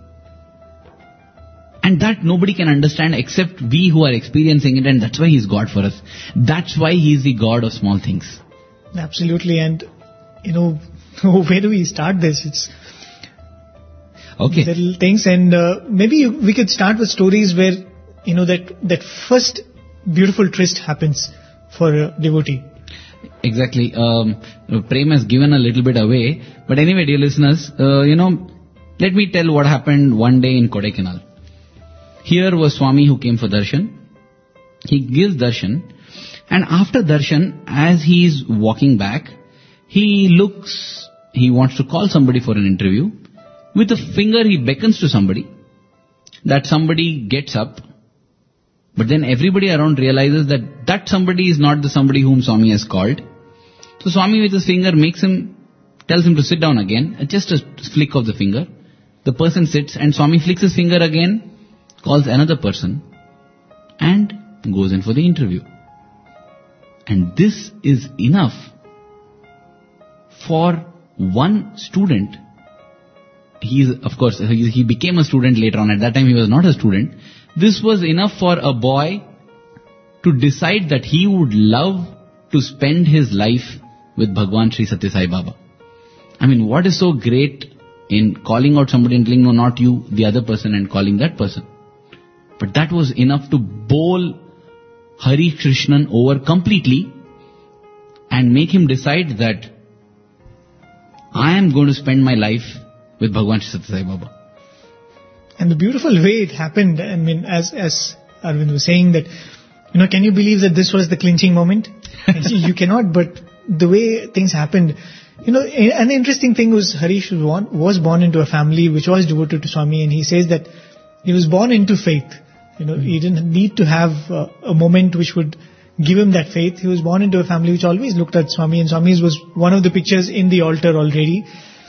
And that nobody can understand except we who are experiencing it, and that's why He's God for us. That's why He's the God of small things. Absolutely. And, you know, where do we start this? It's okay. little things, and uh, maybe we could start with stories where, you know, that, that first beautiful tryst happens for a devotee. Exactly. Um, Prem has given a little bit away. But anyway, dear listeners, uh, you know, let me tell what happened one day in Kodaikanal. Here was Swami who came for darshan. He gives darshan. And after darshan, as he is walking back, he looks, he wants to call somebody for an interview. With a finger, he beckons to somebody. That somebody gets up. But then everybody around realizes that that somebody is not the somebody whom Swami has called. So Swami with his finger makes him, tells him to sit down again. Just a flick of the finger. The person sits and Swami flicks his finger again, calls another person and goes in for the interview. And this is enough for one student. He is, of course, he, he became a student later on. At that time he was not a student. This was enough for a boy to decide that he would love to spend his life with Bhagwan Sri Satya Sai Baba. I mean, what is so great in calling out somebody and telling, no, not you, the other person, and calling that person? But that was enough to bowl Hari Krishnan over completely and make him decide that I am going to spend my life with Bhagwan Sri Satya Sai Baba. And the beautiful way it happened, I mean, as as Arvind was saying that, you know, can you believe that this was the clinching moment? And see, you cannot, but the way things happened, You know, a- an interesting thing was Harish was born, was born into a family which was devoted to Swami, and he says that he was born into faith. You know, he didn't need to have uh, a moment which would give him that faith. He was born into a family which always looked at Swami, and Swami's was one of the pictures in the altar already.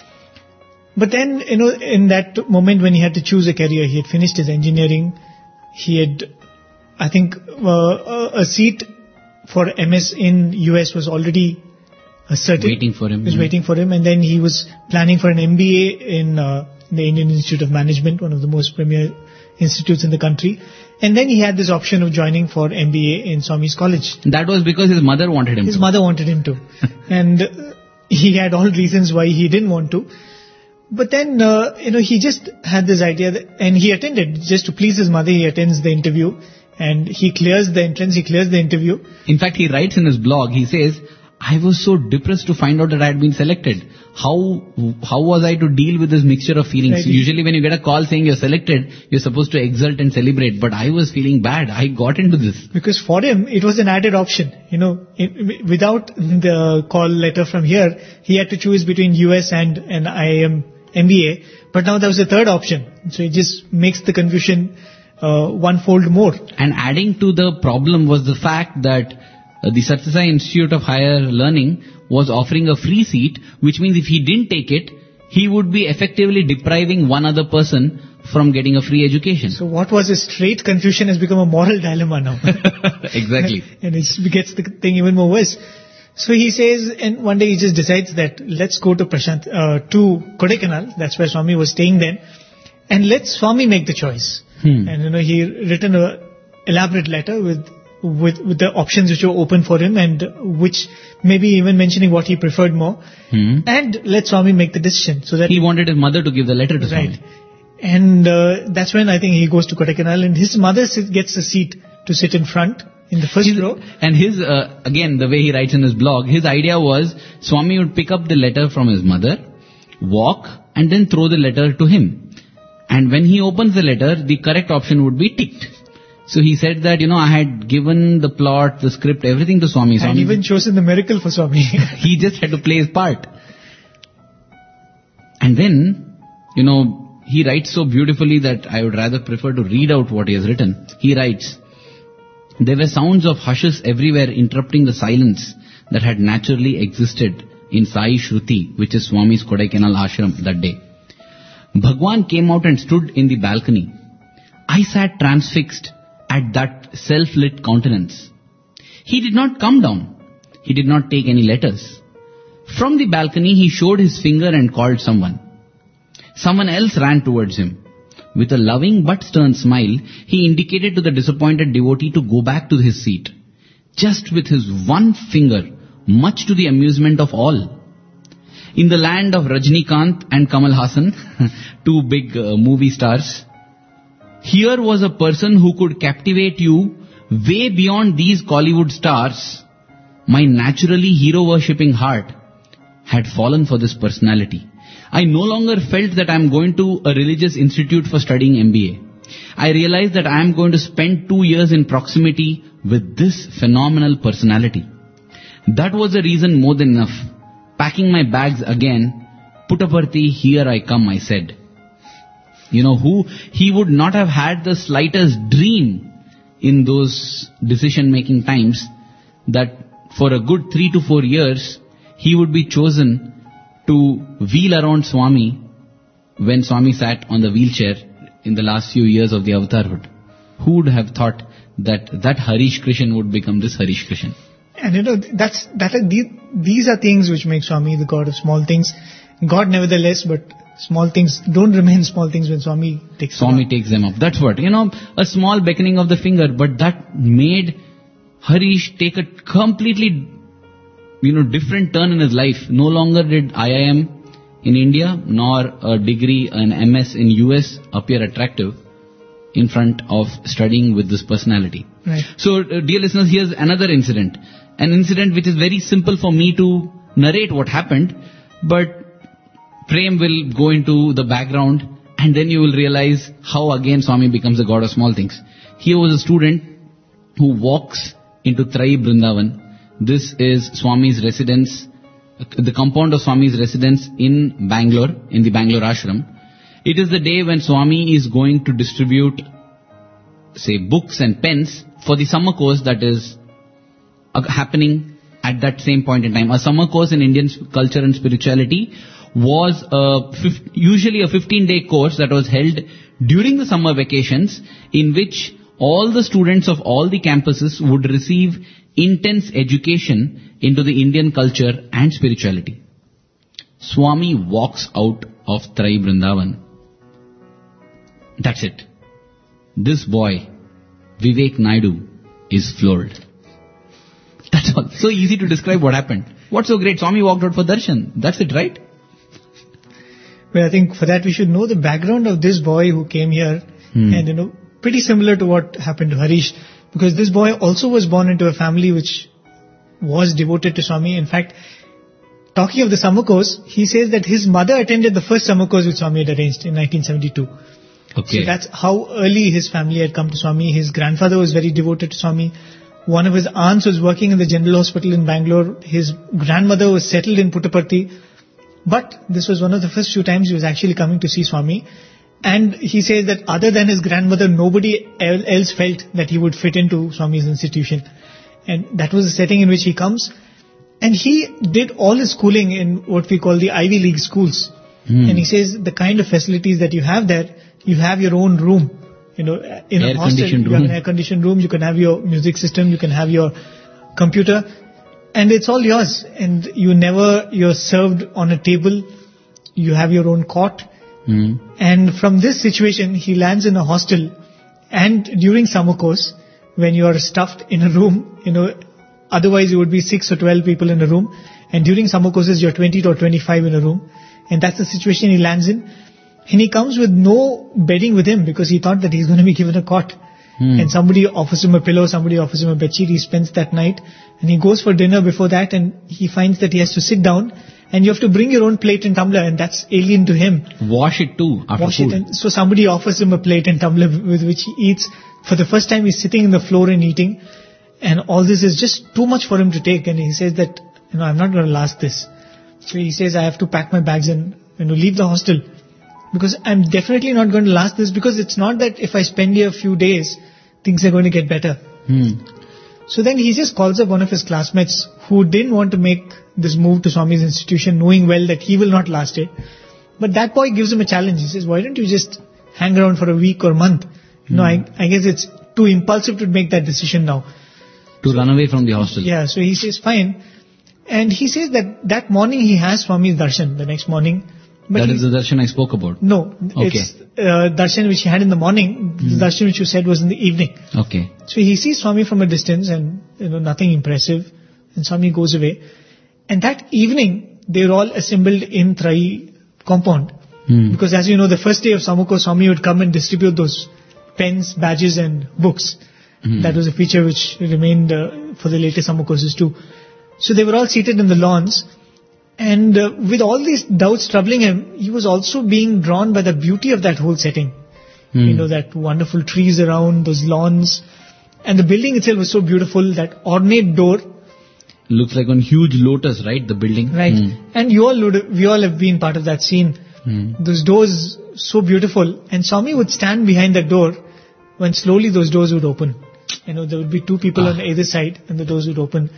But then, you know, in that moment when he had to choose a career, he had finished his engineering. He had, I think, uh, a a seat for M S in U S was already uh, certain. Waiting for him. Was yeah. waiting for him, and then he was planning for an M B A in uh, the Indian Institute of Management, one of the most premier institutes in the country. And then he had this option of joining for M B A in Swami's college. That was because his mother wanted him His to. mother wanted him to. And uh, he had all reasons why he didn't want to. But then, uh, you know, he just had this idea that, and he attended, just to please his mother, he attends the interview and he clears the entrance, he clears the interview. In fact, he writes in his blog, he says, I was so depressed to find out that I had been selected. How how was I to deal with this mixture of feelings? Right. Usually when you get a call saying you're selected, you're supposed to exult and celebrate. But I was feeling bad. I got into this. Because for him, it was an added option. You know, it, without the call letter from here, he had to choose between U S and an I I M M B A. But now there was a third option. So it just makes the confusion uh, one-fold more. And adding to the problem was the fact that uh, the Satyasai Institute of Higher Learning was offering a free seat, which means if he didn't take it, he would be effectively depriving one other person from getting a free education. So what was a straight confusion has become a moral dilemma now. Exactly. And it gets the thing even more worse. So he says, and one day he just decides that let's go to Prashant, uh, to Kodaikanal, that's where Swami was staying then, and let Swami make the choice. Hmm. And you know, he written a elaborate letter with, with, with the options which were open for him and which maybe even mentioning what he preferred more. Hmm. And let Swami make the decision so that He wanted his mother to give the letter to Right. Swami. And uh, that's when I think he goes to Kodaikanal and his mother sit, gets a seat to sit in front in the first His- row. And his, uh, again, the way he writes in his blog, his idea was Swami would pick up the letter from his mother, walk, and then throw the letter to him. And when he opens the letter, the correct option would be ticked. So he said that, you know, I had given the plot, the script, everything to Swami. And Swami even chosen the miracle for Swami. he just had to play his part. And then, you know, he writes so beautifully that I would rather prefer to read out what he has written. He writes, there were sounds of hushes everywhere interrupting the silence that had naturally existed in Sai Shruti, which is Swami's Kodaikanal ashram that day. Bhagwan came out and stood in the balcony. I sat transfixed at that self-lit countenance. He did not come down. He did not take any letters. From the balcony, he showed his finger and called someone. Someone else ran towards him. With a loving but stern smile, he indicated to the disappointed devotee to go back to his seat. Just with his one finger, much to the amusement of all. In the land of Rajnikant and Kamal Hassan, two big uh, movie stars, here was a person who could captivate you way beyond these Kollywood stars. My naturally hero-worshipping heart had fallen for this personality. I no longer felt that I am going to a religious institute for studying M B A. I realized that I am going to spend two years in proximity with this phenomenal personality. That was the reason more than enough. Packing my bags again, Puttaparthi, here I come, I said. You know, who he would not have had the slightest dream in those decision-making times that for a good three to four years, he would be chosen to wheel around Swami when Swami sat on the wheelchair in the last few years of the avatarhood. Who would have thought that that Harish Krishan would become this Harish Krishan? And you know, that's, that are, these, these are things which make Swami the God of small things. God nevertheless, but small things don't remain small things when Swami takes Swami them up. takes them up. That's what, you know, a small beckoning of the finger, but that made Harish take a completely, you know, different turn in his life. No longer did I I M in India, nor a degree, an M S in U S appear attractive in front of studying with this personality. Right. So, uh, dear listeners, here's another incident. An incident which is very simple for me to narrate what happened, but Prem will go into the background and then you will realize how again Swami becomes the God of small things. Here was a student who walks into Trai Brindavan. This is Swami's residence the compound of Swami's residence in Bangalore, in the Bangalore ashram. It is the day when Swami is going to distribute, say, books and pens for the summer course that is uh, happening at that same point in time. A summer course in Indian culture and spirituality was a fif- usually a fifteen-day course that was held during the summer vacations, in which all the students of all the campuses would receive intense education into the Indian culture and spirituality. Swami walks out of Trai Vrindavan. That's it. This boy, Vivek Naidu, is floored. That's all. So easy to describe what happened. What's so great? Swami walked out for darshan. That's it, right? Well, I think for that we should know the background of this boy who came here, hmm. and you know, pretty similar to what happened to Harish, because this boy also was born into a family which was devoted to Swami. In fact, talking of the summer course, he says that his mother attended the first summer course which Swami had arranged in nineteen seventy-two. Okay. So that's how early his family had come to Swami. His grandfather was very devoted to Swami. One of his aunts was working in the general hospital in Bangalore. His grandmother was settled in Puttaparthi. But this was one of the first few times he was actually coming to see Swami. And he says that other than his grandmother, nobody else felt that he would fit into Swami's institution. And that was the setting in which he comes. And he did all his schooling in what we call the Ivy League schools. Mm. And he says the kind of facilities that you have there, you have your own room. You know, in air a hostel, you room. have an air-conditioned room, you can have your music system, you can have your computer. And it's all yours. And you never, you're served on a table. You have your own cot. Mm. And from this situation, he lands in a hostel. And during summer course, when you are stuffed in a room, you know, otherwise you would be six or twelve people in a room. And during summer courses, you're twenty or twenty-five in a room. And that's the situation he lands in. And he comes with no bedding with him because he thought that he's going to be given a cot. Mm. And somebody offers him a pillow, somebody offers him a bedsheet. He spends that night. And he goes for dinner before that, and he finds that he has to sit down. And you have to bring your own plate and tumbler, and that's alien to him. Wash it too after Wash food. it. And so somebody offers him a plate and tumbler with which he eats. For the first time, he's sitting in the floor and eating. And all this is just too much for him to take. And he says that, you know, I'm not going to last this. So he says, I have to pack my bags and, you know, leave the hostel. Because I'm definitely not going to last this, because it's not that if I spend here a few days, things are going to get better. Hmm. So then he just calls up one of his classmates who didn't want to make this move to Swami's institution, knowing well that he will not last it. But that boy gives him a challenge. He says, why don't you just hang around for a week or a month? You know, I, I guess it's too impulsive to make that decision now. To so, run away from the hostel. Yeah, so he says, fine. And he says that that morning he has Swami's darshan, the next morning. But that is the darshan I spoke about? No, okay. It's uh, darshan which he had in the morning. Mm. The darshan which you said was in the evening. Okay. So he sees Swami from a distance and, you know, nothing impressive. And Swami goes away. And that evening, they're all assembled in Trai compound. Mm. Because as you know, the first day of Samako, Swami would come and distribute those pens, badges and books. Mm. That was a feature which remained uh, for the later Samakoses too. So they were all seated in the lawns. And uh, with all these doubts troubling him, he was also being drawn by the beauty of that whole setting. Mm. You know, that wonderful trees around, those lawns. And the building itself was so beautiful, that ornate door. Looks like one huge lotus, right, the building? Right. Mm. And you all would, we all have been part of that scene. Mm. Those doors, so beautiful. And Swami would stand behind that door when slowly those doors would open. You know, there would be two people ah. on either side and the doors would open.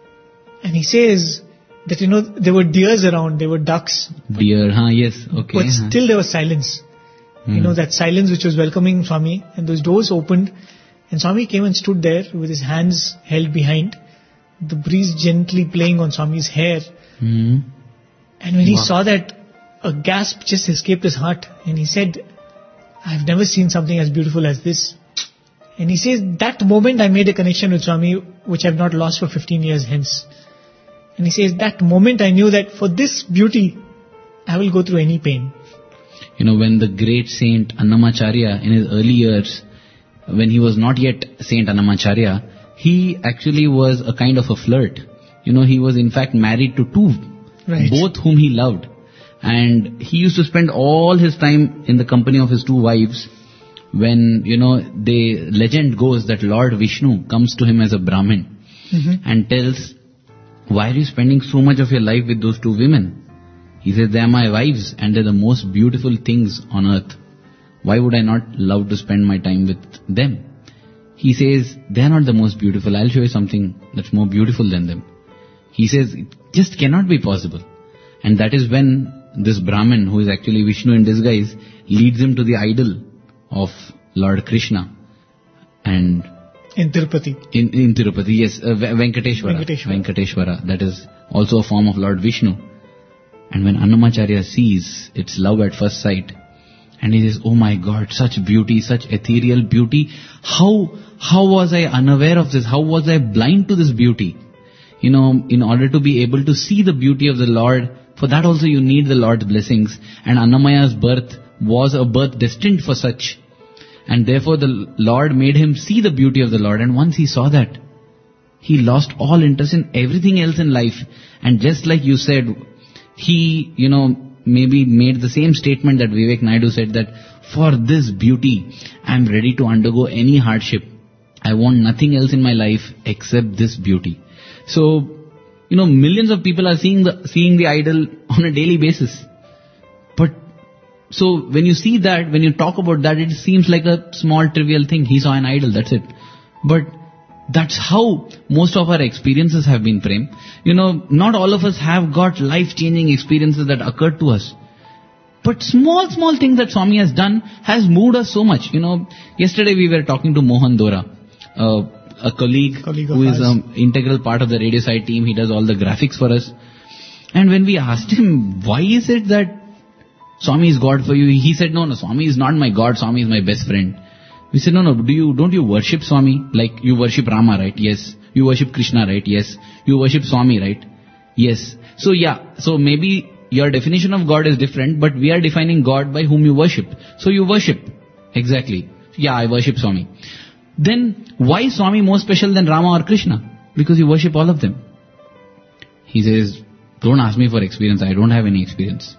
And he says that, you know, there were deers around, there were ducks. Deer, huh, yes, okay. But huh. still there was silence. Mm. You know, that silence which was welcoming Swami. And those doors opened. And Swami came and stood there with his hands held behind. The breeze gently playing on Swami's hair. Mm. And when he wow. saw that, a gasp just escaped his heart. And he said, I've never seen something as beautiful as this. And he says, that moment I made a connection with Swami, which I've not lost for fifteen years hence. And he says, that moment I knew that for this beauty, I will go through any pain. You know, when the great Saint Annamacharya in his early years, when he was not yet Saint Annamacharya, he actually was a kind of a flirt. You know, he was in fact married to two, right. both whom he loved. And he used to spend all his time in the company of his two wives. When, you know, the legend goes that Lord Vishnu comes to him as a Brahmin mm-hmm. and tells why are you spending so much of your life with those two women? He says, they are my wives and they're the most beautiful things on earth. Why would I not love to spend my time with them? He says, they are not the most beautiful. I'll show you something that's more beautiful than them. He says, it just cannot be possible. And that is when this Brahmin, who is actually Vishnu in disguise, leads him to the idol of Lord Krishna. And In Tirupati. in, in Tirupati, yes, uh, Ve- Venkateshwara. Venkateshwara. Venkateshwara. That is also a form of Lord Vishnu. And when Annamacharya sees, it's love at first sight. And he says, oh my God, such beauty, such ethereal beauty. How, how was I unaware of this? How was I blind to this beauty? You know, in order to be able to see the beauty of the Lord, for that also you need the Lord's blessings. And Annamaya's birth was a birth destined for such. And therefore the Lord made him see the beauty of the Lord. And once he saw that, he lost all interest in everything else in life. And just like you said, he, you know, maybe made the same statement that Vivek Naidu said, that for this beauty, I am ready to undergo any hardship. I want nothing else in my life except this beauty. So, you know, millions of people are seeing the, seeing the idol on a daily basis. But, so when you see that, when you talk about that, it seems like a small trivial thing. He saw an idol, that's it. But that's how most of our experiences have been, Prem. You know, not all of us have got life-changing experiences that occurred to us. But small, small things that Swami has done has moved us so much. You know, yesterday we were talking to Mohan Dora, uh, a colleague, Colleague of who is ours. an integral part of the Radio Side team. He does all the graphics for us. And when we asked him, why is it that Swami is God for you? He said, no, no, Swami is not my God. Swami is my best friend. We said, no, no, do you, don't you worship Swami? Like you worship Rama, right? Yes. You worship Krishna, right? Yes. You worship Swami, right? Yes. So yeah, so maybe your definition of God is different, but we are defining God by whom you worship. So you worship. Exactly. Yeah, I worship Swami. Then why is Swami more special than Rama or Krishna? Because you worship all of them. He says, don't ask me for experience. I don't have any experience.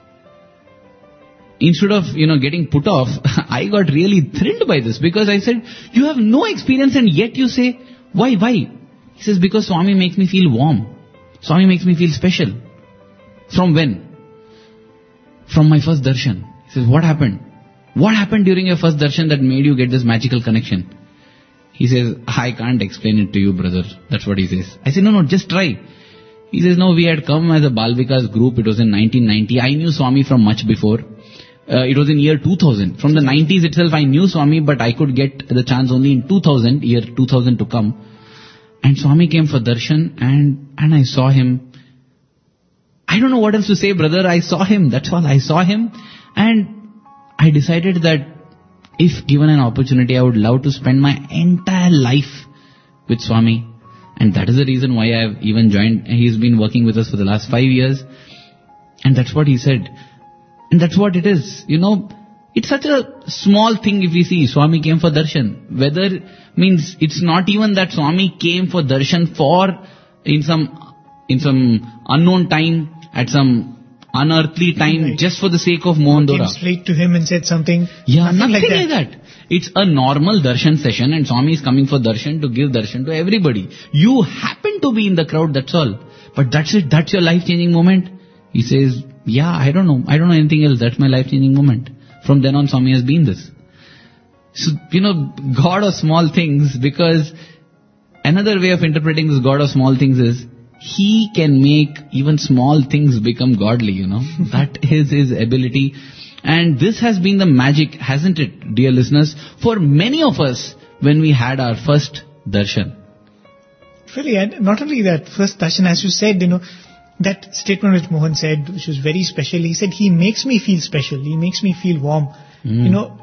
Instead of, you know, getting put off, I got really thrilled by this, because I said, you have no experience and yet you say, why, why? He says, because Swami makes me feel warm. Swami makes me feel special. From when? From my first darshan. He says, what happened? What happened during your first darshan that made you get this magical connection? He says, I can't explain it to you, brother. That's what he says. I said, no, no, just try. He says, no, we had come as a Bal Vikas group. It was in nineteen ninety. I knew Swami from much before. Uh, it was in year two thousand. From the nineties itself, I knew Swami, but I could get the chance only in two thousand, year two thousand to come. And Swami came for darshan, and, and I saw him. I don't know what else to say, brother. I saw him. That's all. I saw him. And I decided that if given an opportunity, I would love to spend my entire life with Swami. And that is the reason why I have even joined. He's been working with us for the last five years. And that's what he said. And that's what it is. You know, it's such a small thing if we see Swami came for darshan. Whether, means it's not even that Swami came for darshan for, in some, in some unknown time, at some unearthly time, Right. just for the sake of Mohan Came Dora. straight to him and said something. Yeah, nothing, nothing like that. like that. It's a normal darshan session and Swami is coming for darshan to give darshan to everybody. You happen to be in the crowd, that's all. But that's it, that's your life-changing moment. He says, yeah, I don't know. I don't know anything else. That's my life-changing moment. From then on, Swami has been this. So, you know, God of small things, because another way of interpreting this God of small things is, He can make even small things become godly, you know. That is His ability. And this has been the magic, hasn't it, dear listeners, for many of us when we had our first darshan. Really, and not only that, first darshan, as you said, you know, that statement which Mohan said, which was very special, he said, he makes me feel special, he makes me feel warm. Mm. You know,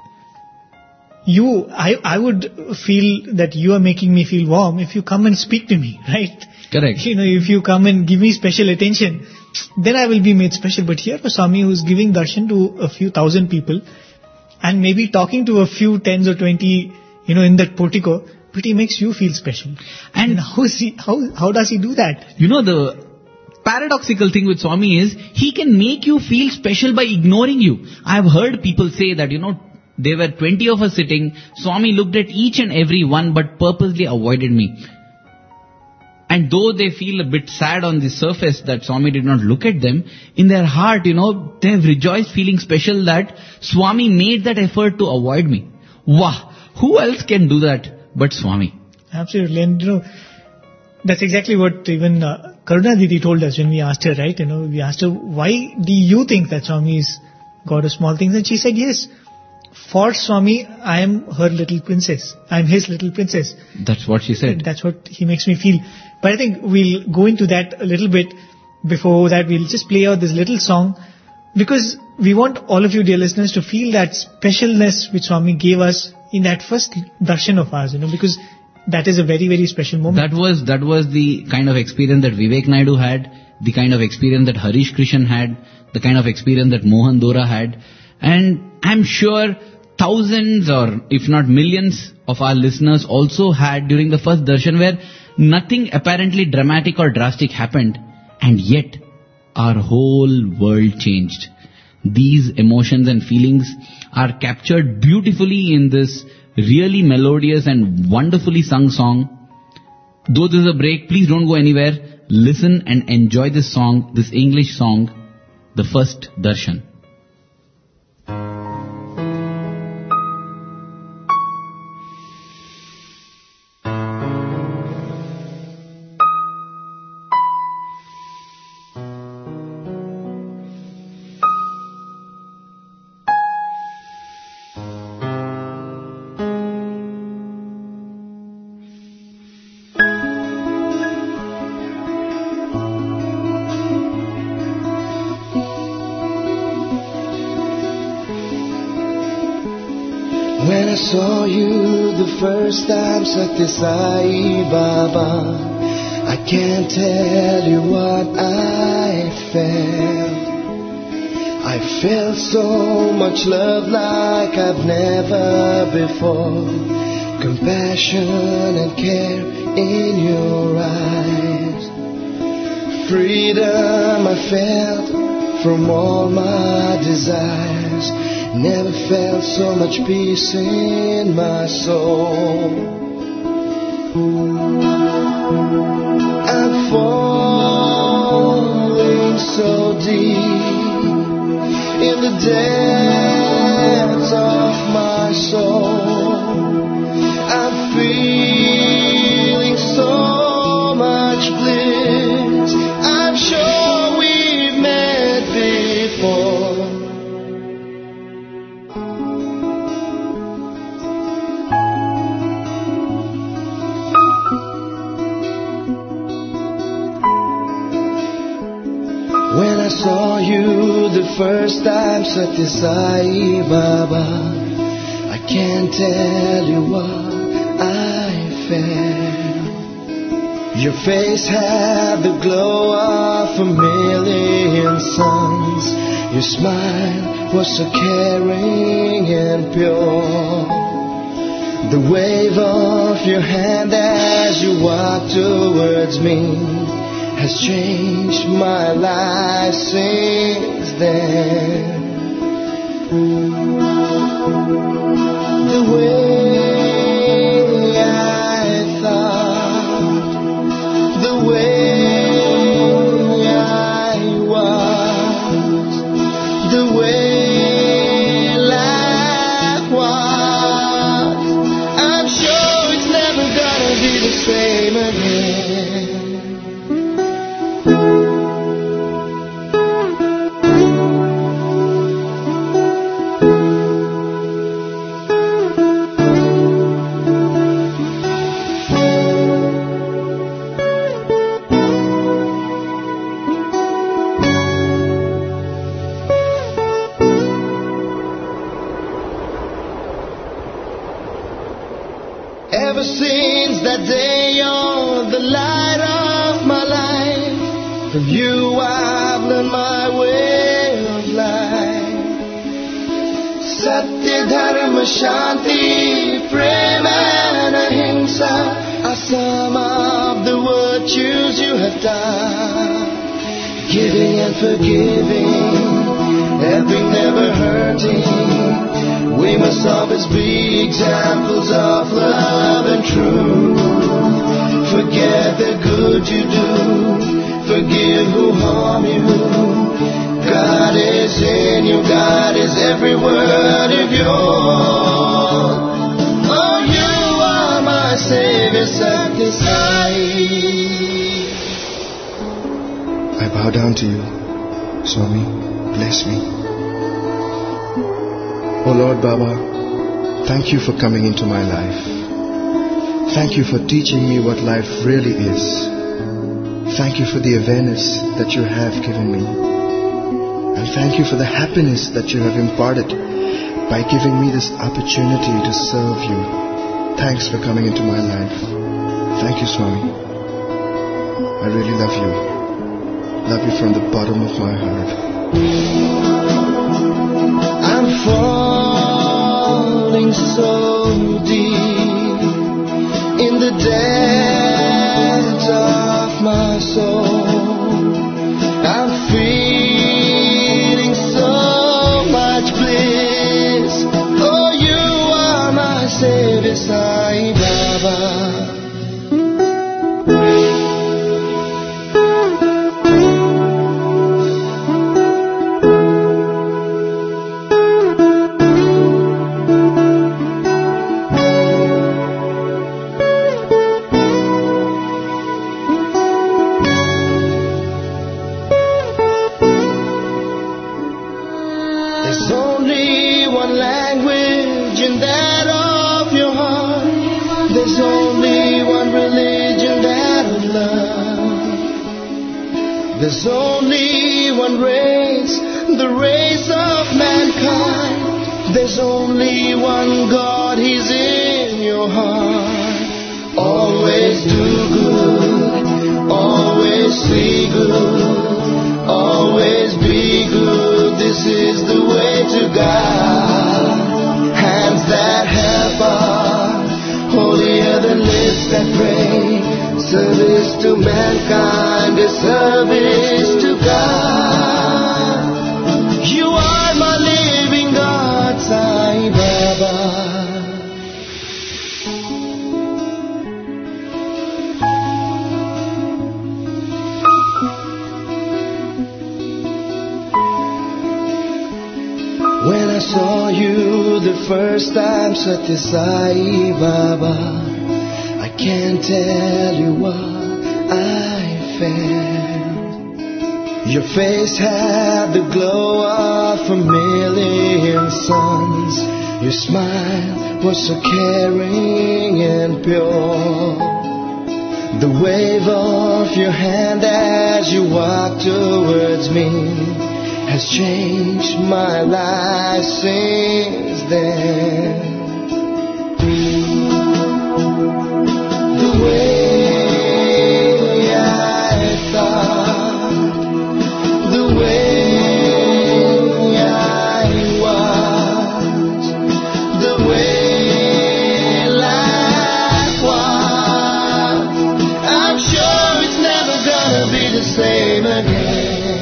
you, I, I would feel that you are making me feel warm if you come and speak to me, right? Correct. You know, if you come and give me special attention, then I will be made special. But here was Swami who's giving darshan to a few thousand people and maybe talking to a few tens or twenty, you know, in that portico, but he makes you feel special. And how is he, how, how does he do that? You know, the paradoxical thing with Swami is, he can make you feel special by ignoring you. I have heard people say that, you know, there were twenty of us sitting, Swami looked at each and every one but purposely avoided me. And though they feel a bit sad on the surface that Swami did not look at them, in their heart, you know, they have rejoiced, feeling special that Swami made that effort to avoid me. Wow! Who else can do that but Swami? Absolutely. And, you know, that's exactly what even uh, Karuna Didi told us when we asked her, right? You know, we asked her, why do you think that Swami is God of small things? And she said, yes, for Swami, I am her little princess. I am his little princess. That's what she said. That's what he makes me feel. But I think we'll go into that a little bit. Before that, we'll just play out this little song, because we want all of you, dear listeners, to feel that specialness which Swami gave us in that first darshan of ours, you know, because that is a very, very special moment. That was, that was the kind of experience that Vivek Naidu had, the kind of experience that Harish Krishan had, the kind of experience that Mohan Dora had. And I'm sure thousands or if not millions of our listeners also had during the first darshan, where nothing apparently dramatic or drastic happened, and yet our whole world changed. These emotions and feelings are captured beautifully in this really melodious and wonderfully sung song. Though this is a break, please don't go anywhere. Listen and enjoy this song, this English song, the first darshan. When I saw you the first time, Satya Sai Baba, I can't tell you what I felt. I felt so much love like I've never before. Compassion and care in your eyes. Freedom I felt from all my desires. Never felt so much peace in my soul. I'm falling so deep in the depths of my soul. I'm feeling so much bliss. I'm sure we've met before. When I saw you the first time, Satya Sai Baba, I can't tell you what I felt. Your face had the glow of a million suns. Your smile was so caring and pure. The wave of your hand as you walked towards me has changed my life since then. The way I thought, the way I was, the way life was, I'm sure it's never gonna be the same again. Ever since that day, you're the light of my life. From you I've learned my way of life. Satya, Dharma, Shanti, Prema and Ahimsa are some of the virtues you have done. Giving and forgiving, helping, never hurting. We must always be examples of love and truth. Forget the good good you do. Forgive who harm you. God is in you, God is every word of yours. Oh, you are my Savior, Sancti Sai. I bow down to you, Swami, bless me. Oh Lord Baba, thank you for coming into my life. Thank you for teaching me what life really is. Thank you for the awareness that you have given me. And thank you for the happiness that you have imparted by giving me this opportunity to serve you. Thanks for coming into my life. Thank you, Swami. I really love you. Love you from the bottom of my heart. I'm falling so deep in the depths of my soul. I'm feeling so much bliss. Oh, you are my Savior, Sai Baba. There's only one race, the race of mankind. There's only one God, He's in your heart. Always do good, always see good, always be good. This is the way to God. Hands that help are holier than lips that pray. Service to mankind is service to God. You are my living God, Sai Baba. When I saw you the first time, Sathya Sai Baba, I can't tell you what I felt. Your face had the glow of a million suns. Your smile was so caring and pure. The wave of your hand as you walked towards me has changed my life since then. The way I thought, the way I was, the way life was, I'm sure it's never gonna be the same again.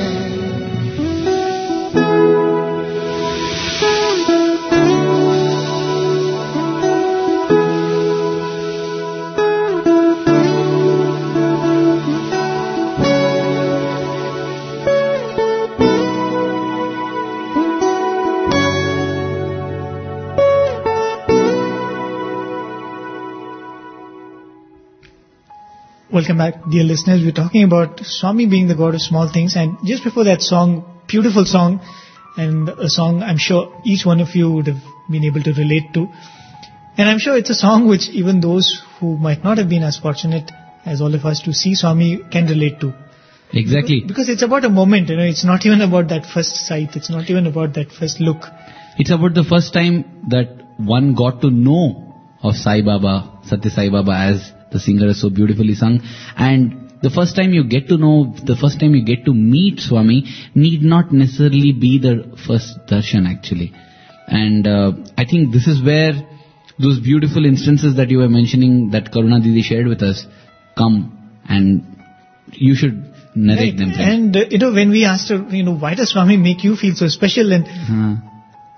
Welcome back, dear listeners. We're talking about Swami being the God of small things, and just before that song, beautiful song, and a song I'm sure each one of you would have been able to relate to. And I'm sure it's a song which even those who might not have been as fortunate as all of us to see Swami can relate to. Exactly. Because it's about a moment, you know, it's not even about that first sight, it's not even about that first look. It's about the first time that one got to know of Sai Baba, Sathya Sai Baba, as the singer has so beautifully sung. And the first time you get to know, the first time you get to meet Swami need not necessarily be the first darshan actually. And uh, I think this is where those beautiful instances that you were mentioning that Karuna Didi shared with us come, and you should narrate Right. them. And, uh, you know, when we asked her, you know, why does Swami make you feel so special? And Uh,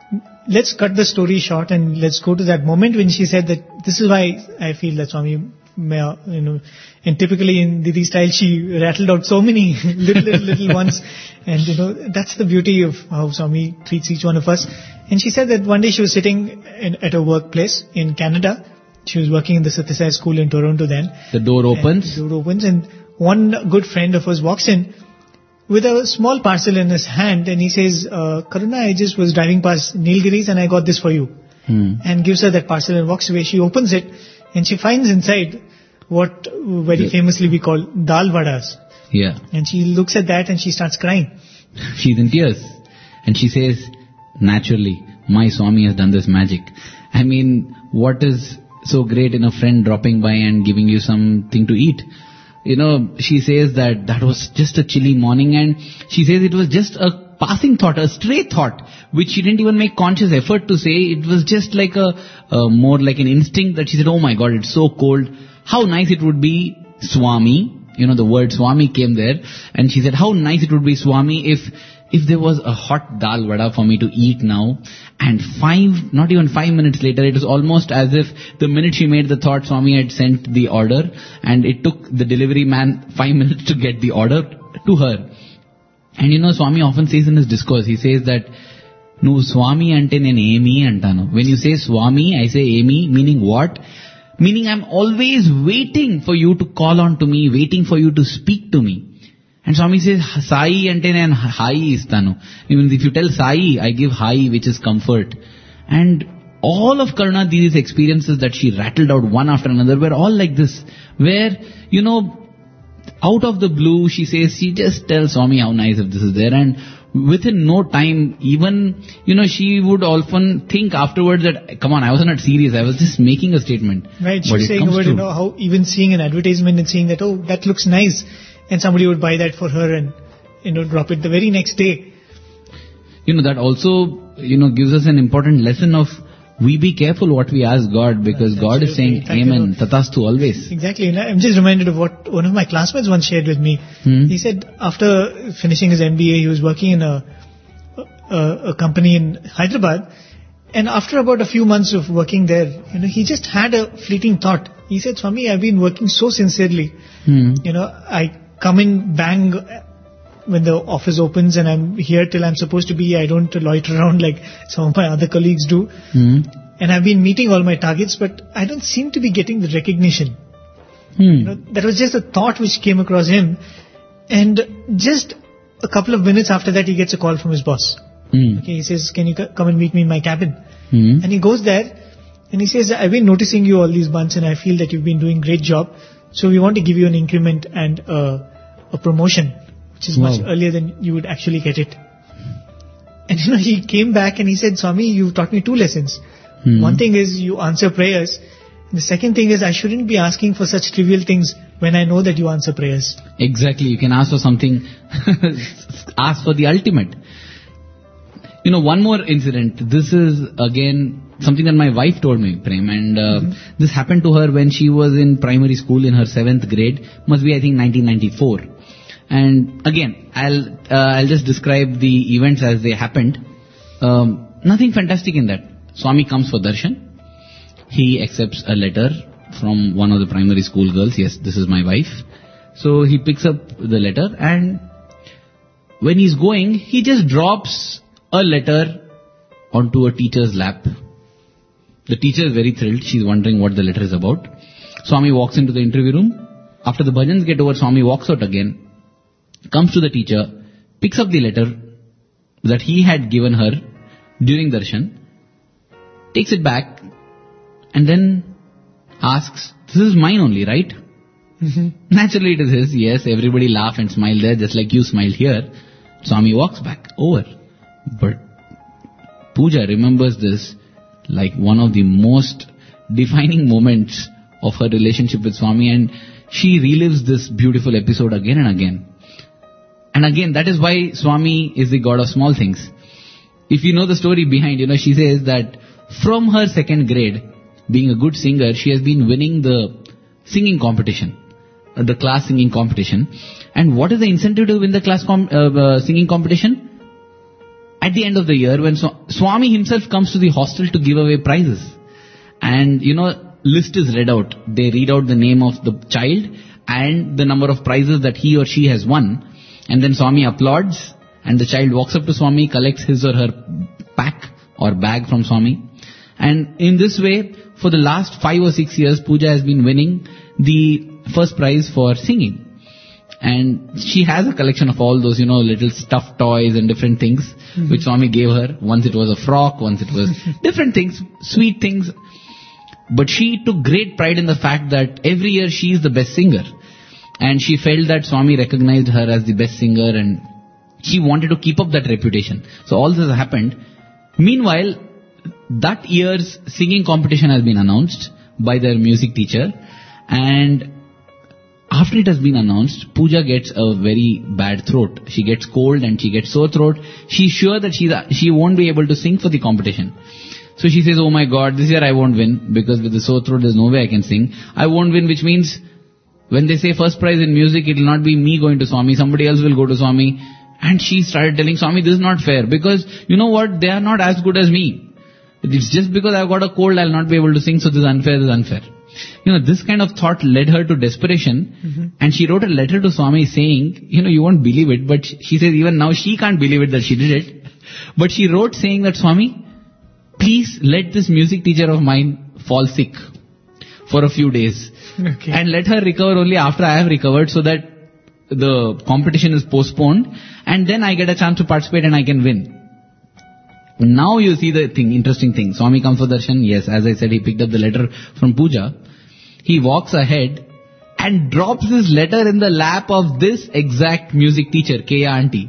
let's cut the story short and let's go to that moment when she said that this is why I feel that Swami ma- you know, and typically in Didi style, she rattled out so many little, little, little ones. And, you know, that's the beauty of how Swami treats each one of us. And she said that one day she was sitting in, at a workplace in Canada. She was working in the Satyasai school in Toronto then. The door opens. And the door opens and one good friend of hers walks in with a small parcel in his hand, and he says, uh, Karuna, I just was driving past Nilgiris and I got this for you. Hmm. And gives her that parcel and walks away. She opens it and she finds inside what very Yeah. famously we call dal vadas. Yeah. And she looks at that and she starts crying. She's in tears. And she says, naturally, my Swami has done this magic. I mean, what is so great in a friend dropping by and giving you something to eat? You know, she says that that was just a chilly morning, and she says it was just a passing thought, a stray thought, which she didn't even make conscious effort to say. It was just like a, a more like an instinct that she said, oh my God, it's so cold. How nice it would be, Swami. You know, the word Swami came there. And she said, how nice it would be, Swami, if if there was a hot dal vada for me to eat now. And five, not even five minutes later, it was almost as if the minute she made the thought, Swami had sent the order. And it took the delivery man five minutes to get the order to her. And you know, Swami often says in his discourse, he says that, no, Swami ante nenu emi antanu. When you say Swami, I say emi, meaning what? Meaning I'm always waiting for you to call on to me, waiting for you to speak to me. And Swami says, Sai ante nenu hai istanu. Even if you tell Sai, I give hai, which is comfort. And all of Karuna, these experiences that she rattled out one after another were all like this. Where, you know, out of the blue, she says, she just tells Swami how nice if this is there. And within no time, even, you know, she would often think afterwards that, come on, I was not serious. I was just making a statement. Right, she But was it saying comes about, to- you know, how even seeing an advertisement and seeing that, oh, that looks nice. And somebody would buy that for her and, you know, drop it the very next day. You know, that also, you know, gives us an important lesson of, we be careful what we ask God, because God is saying, Absolutely. In Amen, Tatastu always. Exactly. And I'm just reminded of what one of my classmates once shared with me. Hmm. He said after finishing his M B A, he was working in a, a, a company in Hyderabad. And after about a few months of working there, you know, he just had a fleeting thought. He said, Swami, I've been working so sincerely. Hmm. You know, I come in bang when the office opens and I'm here till I'm supposed to be. I don't loiter around like some of my other colleagues do. Hmm. And I've been meeting all my targets, but I don't seem to be getting the recognition. Hmm. You know, that was just a thought which came across him. And just a couple of minutes after that, he gets a call from his boss. Hmm. Okay, he says, can you c- come and meet me in my cabin? Hmm. And he goes there and he says, I've been noticing you all these months and I feel that you've been doing great job. So we want to give you an increment and uh, a promotion, which is much Wow. earlier than you would actually get it. And you know, he came back and he said, Swami, you taught me two lessons. Hmm. One thing is you answer prayers. The second thing is I shouldn't be asking for such trivial things when I know that you answer prayers. Exactly. You can ask for something, ask for the ultimate. You know, one more incident. This is again something that my wife told me, Prem, and uh, Mm-hmm. this happened to her when she was in primary school in her seventh grade. Must be, I think, nineteen ninety-four. And again, I'll uh, I'll just describe the events as they happened. Um, nothing fantastic in that. Swami comes for darshan. He accepts a letter from one of the primary school girls. Yes, this is my wife. So he picks up the letter, and when he's going, he just drops a letter onto a teacher's lap. The teacher is very thrilled. She's wondering what the letter is about. Swami walks into the interview room. After the bhajans get over, Swami walks out again, comes to the teacher, picks up the letter that he had given her during darshan, takes it back, and then asks, this is mine only, right? Naturally it is his. Yes, everybody laugh and smile there, just like you smiled here. Swami walks back, over. But Pooja remembers this like one of the most defining moments of her relationship with Swami, and she relives this beautiful episode again and again. And again, that is why Swami is the God of small things. If you know the story behind, you know, she says that from her second grade, being a good singer, she has been winning the singing competition, uh, the class singing competition. And what is the incentive to win the class com- uh, uh, singing competition? At the end of the year, when Sw- Swami himself comes to the hostel to give away prizes. And, you know, list is read out. They read out the name of the child and the number of prizes that he or she has won. And then Swami applauds and the child walks up to Swami, collects his or her pack or bag from Swami. And in this way, for the last five or six years, Pooja has been winning the first prize for singing. And she has a collection of all those, you know, little stuffed toys and different things, mm-hmm. which Swami gave her. Once it was a frock, once it was different things, sweet things. But she took great pride in the fact that every year she is the best singer. And she felt that Swami recognized her as the best singer and she wanted to keep up that reputation. So all this happened. Meanwhile, that year's singing competition has been announced by their music teacher. And after it has been announced, Pooja gets a very bad throat. She gets cold and she gets sore throat. She's sure that she's, she won't be able to sing for the competition. So she says, oh my God, this year I won't win because with the sore throat there's no way I can sing. I won't win, which means when they say first prize in music, it will not be me going to Swami, somebody else will go to Swami. And she started telling Swami, this is not fair because you know what, they are not as good as me. It's just because I've got a cold, I'll not be able to sing, so this is unfair, this is unfair. You know, this kind of thought led her to desperation, mm-hmm. and she wrote a letter to Swami saying, you know, you won't believe it, but she says even now she can't believe it that she did it. But she wrote saying that, Swami, please let this music teacher of mine fall sick for a few days. Okay. And let her recover only after I have recovered so that the competition is postponed and then I get a chance to participate and I can win. Now you see the thing, interesting thing. Swami comes for darshan. Yes, as I said, he picked up the letter from Pooja. He walks ahead and drops his letter in the lap of this exact music teacher, Keya auntie.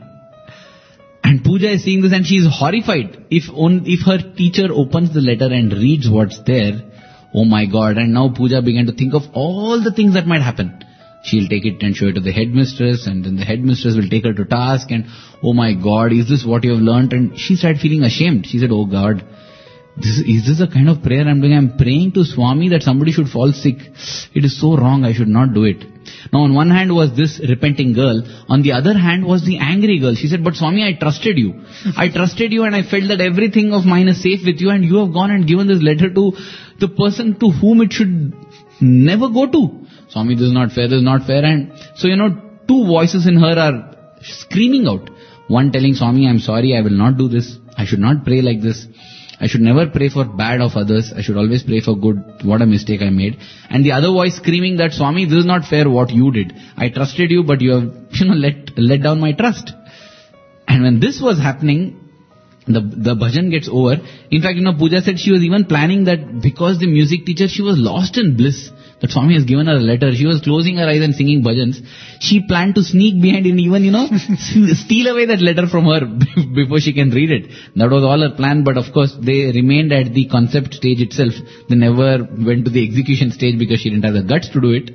And Pooja is seeing this and she is horrified. If on, if her teacher opens the letter and reads what's there, oh my God. And now Pooja began to think of all the things that might happen. She'll take it and show it to the headmistress, and then the headmistress will take her to task, and oh my God, is this what you have learnt? And she started feeling ashamed. She said, oh God, this, is this the kind of prayer I'm doing? I'm praying to Swami that somebody should fall sick. It is so wrong, I should not do it. Now on one hand was this repenting girl, on the other hand was the angry girl. She said, but Swami, I trusted you. I trusted you and I felt that everything of mine is safe with you, and you have gone and given this letter to the person to whom it should never go to. Swami, this is not fair, this is not fair. And so, you know, two voices in her are screaming out. One telling Swami, I'm sorry, I will not do this. I should not pray like this. I should never pray for bad of others. I should always pray for good. What a mistake I made. And the other voice screaming that, Swami, this is not fair what you did. I trusted you, but you have, you know, let, let down my trust. And when this was happening, the, the bhajan gets over. In fact, you know, Pooja said she was even planning that because the music teacher, she was lost in bliss. That Swami has given her a letter. She was closing her eyes and singing bhajans. She planned to sneak behind and even, you know, steal away that letter from her before she can read it. That was all her plan, but of course they remained at the concept stage itself. They never went to the execution stage because she didn't have the guts to do it.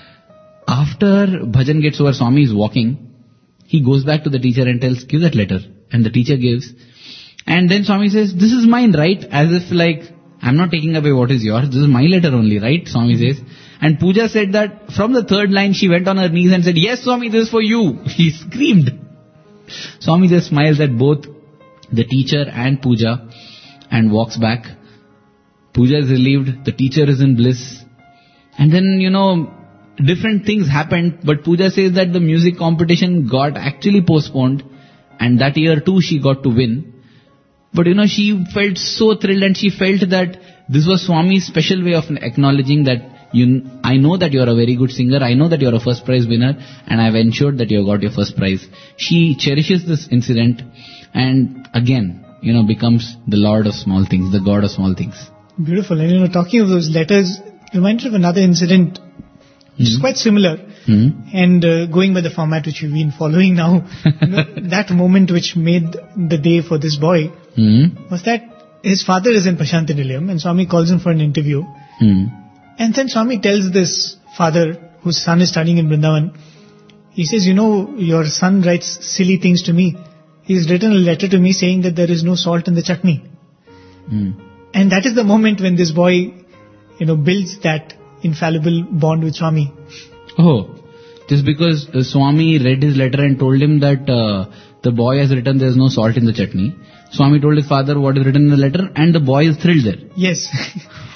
After bhajan gets over, Swami is walking. He goes back to the teacher and tells, give that letter. And the teacher gives. And then Swami says, this is mine, right? As if like, I'm not taking away what is yours. This is my letter only, right? Swami says. And Pooja said that from the third line, she went on her knees and said, yes, Swami, this is for you. She screamed. Swami just smiles at both the teacher and Pooja and walks back. Pooja is relieved. The teacher is in bliss. And then, you know, different things happened. But Pooja says that the music competition got actually postponed. And that year too, she got to win. But you know, she felt so thrilled and she felt that this was Swami's special way of acknowledging that you, I know that you are a very good singer, I know that you are a first prize winner, and I have ensured that you have got your first prize. She cherishes this incident and again, you know, becomes the Lord of small things, the God of small things. Beautiful. And you know, talking of those letters, reminds me of another incident which mm-hmm. is quite similar. Mm-hmm. And uh, going by the format which we've been following now, you know, that moment which made the day for this boy mm-hmm. was that his father is in Prashant Nilayam and Swami calls him for an interview. Mm-hmm. And then Swami tells this father whose son is studying in Vrindavan, he says, you know, your son writes silly things to me. He's written a letter to me saying that there is no salt in the chutney. Mm. And that is the moment when this boy, you know, builds that infallible bond with Swami. Oh, just because uh, Swami read his letter and told him that uh, the boy has written there is no salt in the chutney. Swami told his father what is written in the letter and the boy is thrilled there. Yes.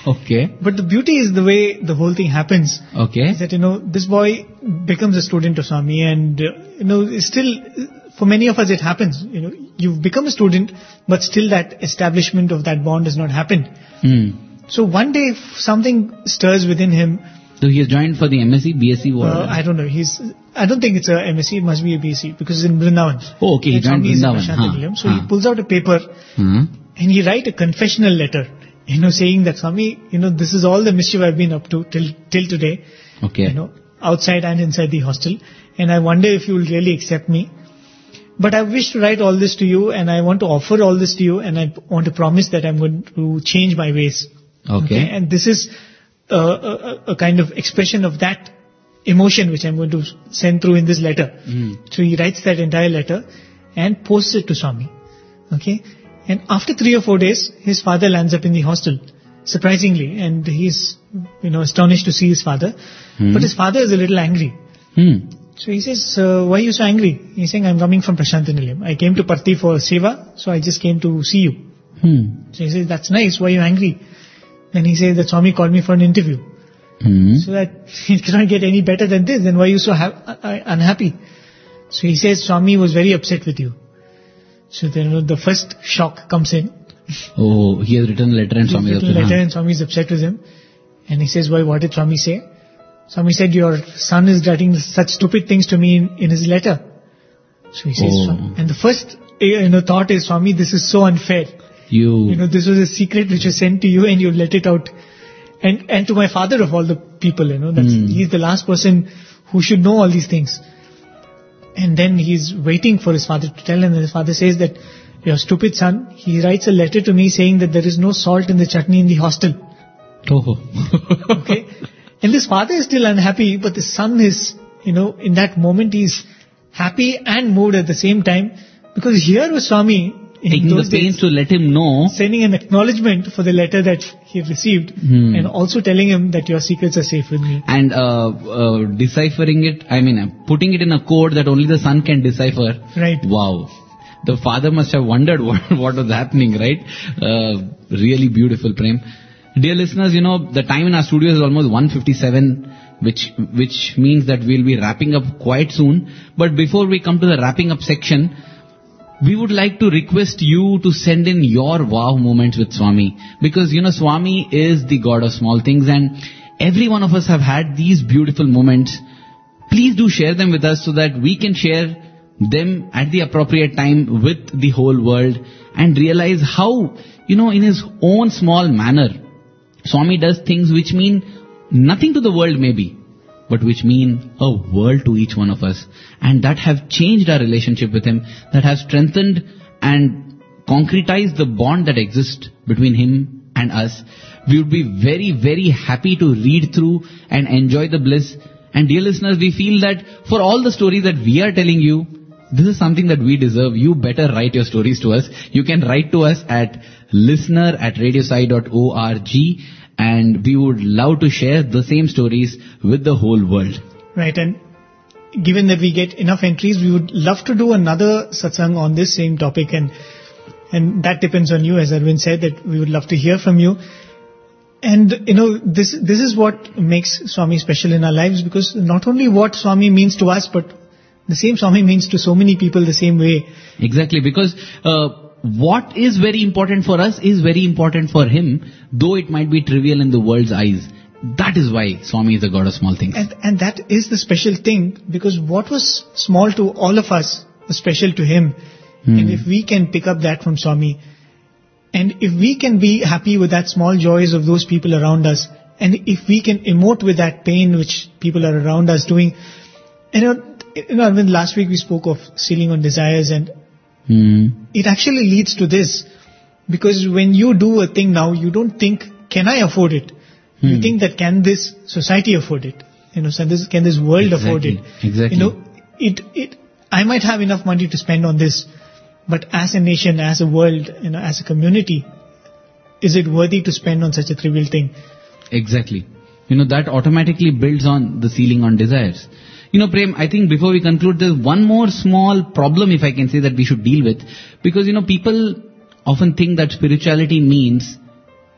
Okay. But the beauty is the way the whole thing happens. Okay. Is that, you know, this boy becomes a student of Swami and, uh, you know, still, for many of us it happens. You know, you've become a student, but still that establishment of that bond has not happened. Hmm. So one day something stirs within him. So he has joined for the M S c, B S c, what? Uh, I don't know. He's, I don't think it's a M S c, it must be a B S c because it's in Vrindavan. Oh, okay, he And joined Swami is in Vrindavan. Prashant Huh. Nilayam. So Huh. he pulls out a paper Hmm. and he write a confessional letter, you know, saying that Swami, you know, this is all the mischief I've been up to till, till today, Okay. you know, outside and inside the hostel. And I wonder if you will really accept me. But I wish to write all this to you and I want to offer all this to you and I want to promise that I'm going to change my ways. Okay. And this is a, a, a kind of expression of that emotion which I'm going to send through in this letter. Hmm. So he writes that entire letter and posts it to Swami. Okay. And after three or four days, his father lands up in the hostel, surprisingly, and he's, you know, astonished to see his father. Hmm. But his father is a little angry. Hmm. So he says, uh, why are you so angry? He's saying, I'm coming from Prashant Nilayam. I came to Parthi for Seva, so I just came to see you. Hmm. So he says, that's nice, why are you angry? Then he says that Swami called me for an interview. Hmm. So that it cannot get any better than this, then why are you so ha- uh, unhappy? So he says, Swami was very upset with you. So then, you know, the first shock comes in. Oh, he has written a letter and He's Swami has written a upset, letter huh? and Swami is upset with him. And he says, why, what did Swami say? Swami said, your son is writing such stupid things to me in, in his letter. So he says, Oh. and the first you know, thought is, Swami, this is so unfair. You, You know, this was a secret which was sent to you and you let it out. And, and to my father of all the people, you know, that's, Hmm. he's the last person who should know all these things. And then he's waiting for his father to tell him, and his father says that, your stupid son, he writes a letter to me saying that there is no salt in the chutney in the hostel. oh. Okay? And this father is still unhappy, but the son is, you know, in that moment he's happy and moved at the same time, because here was Swami in Taking the those pains days, to let him know. sending an acknowledgement for the letter that he received, Hmm. and also telling him that your secrets are safe with me. And uh, uh, deciphering it, I mean, uh, putting it in a code that only the son can decipher. Right. Wow. The father must have wondered what, what was happening, right? Uh, really beautiful, Prem. Dear listeners, you know, the time in our studio is almost one fifty-seven, which, which means that we'll be wrapping up quite soon. But before we come to the wrapping up section, we would like to request you to send in your wow moments with Swami. Because, you know, Swami is the God of small things and every one of us have had these beautiful moments. Please do share them with us so that we can share them at the appropriate time with the whole world and realize how, you know, in his own small manner, Swami does things which mean nothing to the world maybe, but which mean a world to each one of us. And that have changed our relationship with him, that have strengthened and concretized the bond that exists between him and us. We would be very, very happy to read through and enjoy the bliss. And dear listeners, we feel that for all the stories that we are telling you, this is something that we deserve. You better write your stories to us. You can write to us at listener at radiosai dot org, and we would love to share the same stories with the whole world. Right, and given that we get enough entries, we would love to do another satsang on this same topic, and and that depends on you, as Arvind said, that we would love to hear from you. And, you know, this this is what makes Swami special in our lives, because not only what Swami means to us, but the same Swami means to so many people the same way. Exactly, because uh, what is very important for us is very important for him, though it might be trivial in the world's eyes. That is why Swami is the God of small things. And and that is the special thing, because what was small to all of us was special to him. Hmm. And if we can pick up that from Swami, and if we can be happy with that small joys of those people around us, and if we can emote with that pain which people are around us doing, you know, you know, when last week we spoke of sealing on desires, and Hmm. it actually leads to this, because when you do a thing now, you don't think, can I afford it? You Hmm. think that can this society afford it? You know, so this, can this world afford it? Exactly, exactly. You know, it, it, I might have enough money to spend on this, but as a nation, as a world, you know, as a community, is it worthy to spend on such a trivial thing? Exactly. You know, that automatically builds on the ceiling on desires. You know, Prem, I think before we conclude, there's one more small problem, if I can say, that we should deal with. Because, you know, people often think that spirituality means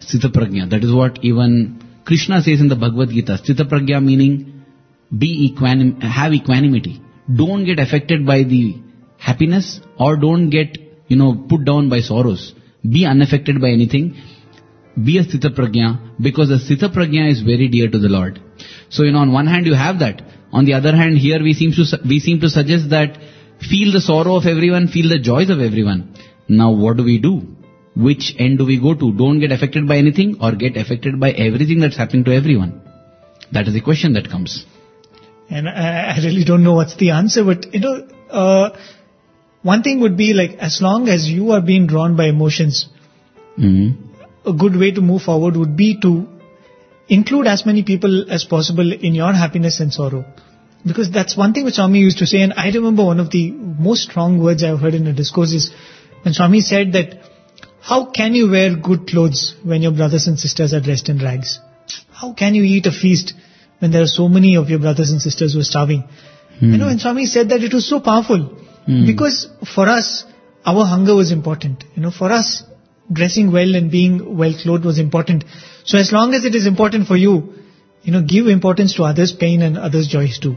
Sthita Prajna. That is what even Krishna says in the Bhagavad Gita. Sthita Prajna meaning be equanim- have equanimity. Don't get affected by the happiness or don't get, you know, put down by sorrows. Be unaffected by anything. Be a Sthita Prajna, because the Sthita Prajna is very dear to the Lord. So, you know, on one hand you have that. On the other hand, here we seem to, we seem to suggest that feel the sorrow of everyone, feel the joys of everyone. Now what do we do? Which end do we go to? Don't get affected by anything or get affected by everything that's happening to everyone? That is the question that comes. And I, I really don't know what's the answer, but, you know, uh, one thing would be like, as long as you are being drawn by emotions, Mm-hmm. a good way to move forward would be to include as many people as possible in your happiness and sorrow. Because that's one thing which Swami used to say, and I remember one of the most strong words I've heard in a discourse is when Swami said that, how can you wear good clothes when your brothers and sisters are dressed in rags? How can you eat a feast when there are so many of your brothers and sisters who are starving? Hmm. You know, when Swami said that, it was so powerful. Hmm. Because for us, our hunger was important. You know, for us, dressing well and being well clothed was important. So as long as it is important for you, you know, give importance to others' pain and others' joys too.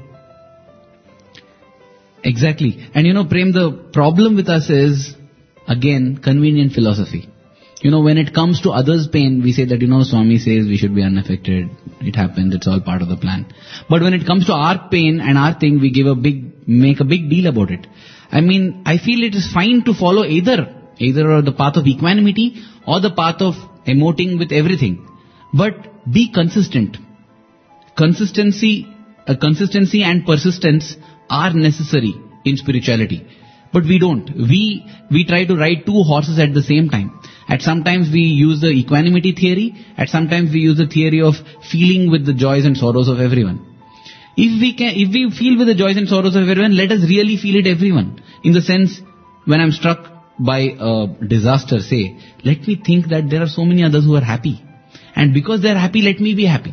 Exactly. And you know, Prem, the problem with us is, again, convenient philosophy. You know, when it comes to others' pain, we say that, you know, Swami says we should be unaffected. It happens. It's all part of the plan. But when it comes to our pain and our thing, we give a big, make a big deal about it. I mean, I feel it is fine to follow either, either the path of equanimity or the path of emoting with everything. But be consistent. Consistency, uh, consistency and persistence are necessary in spirituality. But we don't. We, we try to ride two horses at the same time. At sometimes we use the equanimity theory. At sometimes we use the theory of feeling with the joys and sorrows of everyone. If we can, if we feel with the joys and sorrows of everyone, let us really feel it everyone. In the sense, when I'm struck by a disaster, say, let me think that there are so many others who are happy. And because they are happy, let me be happy.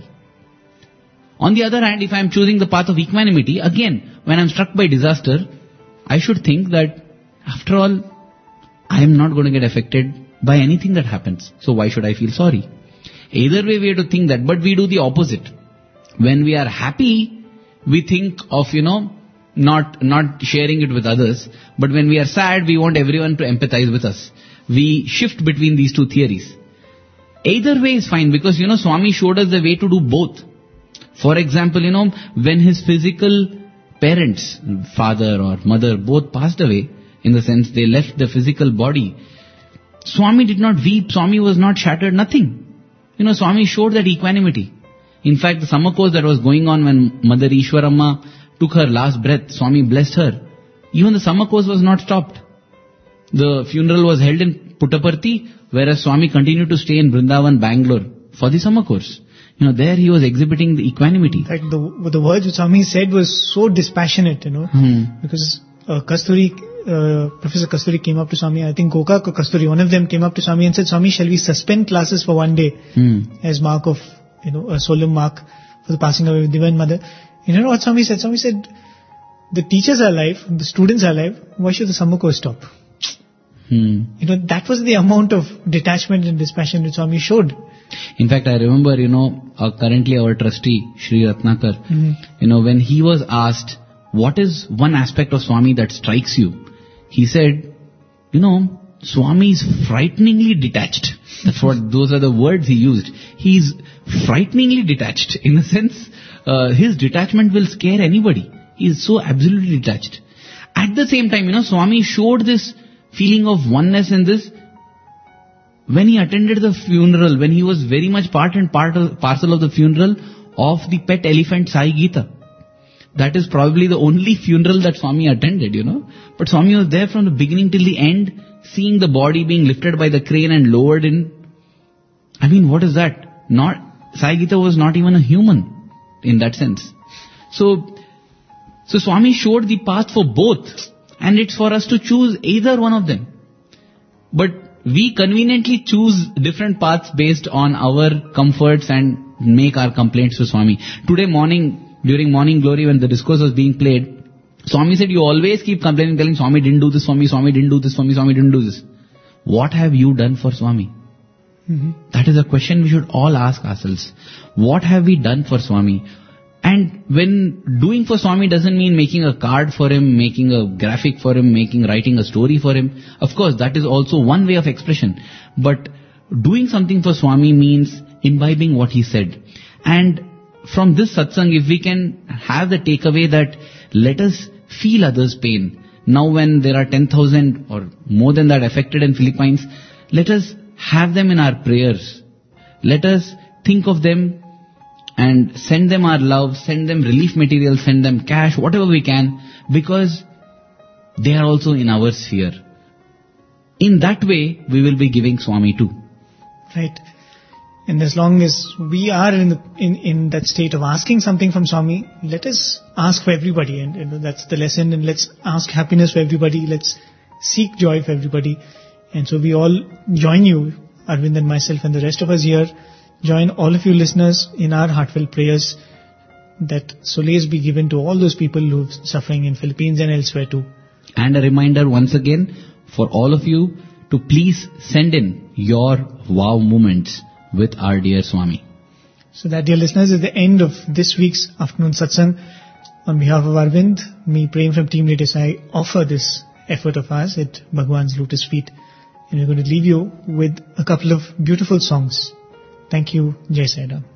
On the other hand, if I am choosing the path of equanimity, again, when I am struck by disaster, I should think that, after all, I am not going to get affected by anything that happens. So why should I feel sorry? Either way we have to think that, but we do the opposite. When we are happy, we think of, you know, not, not sharing it with others. But when we are sad, we want everyone to empathize with us. We shift between these two theories. Either way is fine, because, you know, Swami showed us the way to do both. For example, you know, when his physical parents, father or mother, both passed away, in the sense they left the physical body, Swami did not weep, Swami was not shattered, nothing. You know, Swami showed that equanimity. In fact, the summer course that was going on when Mother Ishwaramma took her last breath, Swami blessed her. Even the summer course was not stopped. The funeral was held in Puttaparthi, whereas Swami continued to stay in Vrindavan, Bangalore for the summer course. You know, there he was exhibiting the equanimity. In fact, the, the words which Swami said was so dispassionate, you know, Hmm. because uh, Kasturi, uh, Professor Kasturi came up to Swami, I think Gokak or Kasturi, one of them came up to Swami and said, Swami, shall we suspend classes for one day Hmm. as mark of, you know, a solemn mark for the passing away of Divine Mother? You know what Swami said? Swami said, the teachers are alive, the students are alive, why should the summer course stop? Hmm. You know, that was the amount of detachment and dispassion which Swami showed. In fact, I remember, you know, uh, currently our trustee, Sri Ratnakar, Mm-hmm. you know, when he was asked, what is one aspect of Swami that strikes you? He said, you know, Swami is frighteningly detached. That's what, those are the words he used. He's frighteningly detached. In a sense, uh, his detachment will scare anybody. He is so absolutely detached. At the same time, you know, Swami showed this feeling of oneness in this when he attended the funeral, when he was very much part and part of, parcel of the funeral of the pet elephant Sai Gita. That is probably the only funeral that Swami attended, you know. But Swami was there from the beginning till the end, seeing the body being lifted by the crane and lowered in. I mean, what is that? Not, Sai Gita was not even a human in that sense. So, so Swami showed the path for both, and it's for us to choose either one of them. But we conveniently choose different paths based on our comforts and make our complaints to Swami. Today morning, during Morning Glory, when the discourse was being played, Swami said, you always keep complaining, telling Swami didn't do this for me, Swami didn't do this for me, Swami didn't do this. What have you done for Swami? Mm-hmm. That is a question we should all ask ourselves. What have we done for Swami? And when doing for Swami doesn't mean making a card for him, making a graphic for him, making, writing a story for him. Of course, that is also one way of expression. But doing something for Swami means imbibing what he said. And from this satsang, if we can have the takeaway that let us feel others' pain. Now when there are ten thousand or more than that affected in Philippines, let us have them in our prayers. Let us think of them and send them our love, send them relief material, send them cash, whatever we can, because they are also in our sphere. In that way, we will be giving Swami too. Right. And as long as we are in, the, in in that state of asking something from Swami, let us ask for everybody. And you know, that's the lesson. And let's ask happiness for everybody. Let's seek joy for everybody. And so we all join you, Arvind and myself and the rest of us here, join all of you listeners in our heartfelt prayers that solace be given to all those people who are suffering in Philippines and elsewhere too. And a reminder once again for all of you to please send in your wow moments with our dear Swami. So that, dear listeners, is the end of this week's afternoon satsang. On behalf of Arvind, me, Prem from Team Radio Sai, offer this effort of ours at Bhagwan's lotus feet. And we're going to leave you with a couple of beautiful songs. Thank you. Jai Sai Ram.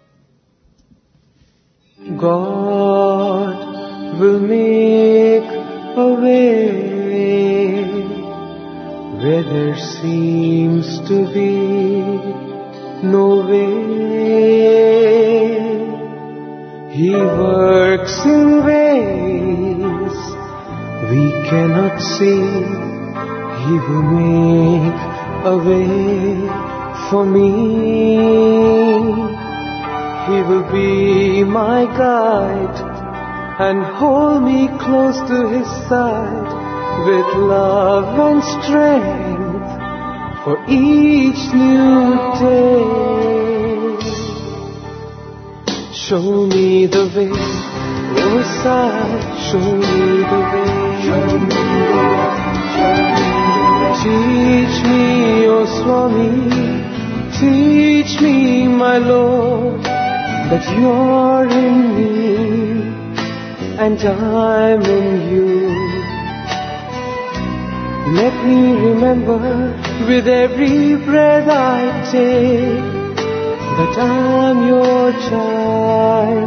God will make a way where there seems to be no way. He works in ways we cannot see. He will make a way for me. He will be my guide and hold me close to His side with love and strength for each new day. Show me the way, oh Messiah, show me the way. Show me the way. Teach me, oh Swami, teach me, my Lord, that you're in me and I'm in you. Let me remember with every breath I take that I'm your child.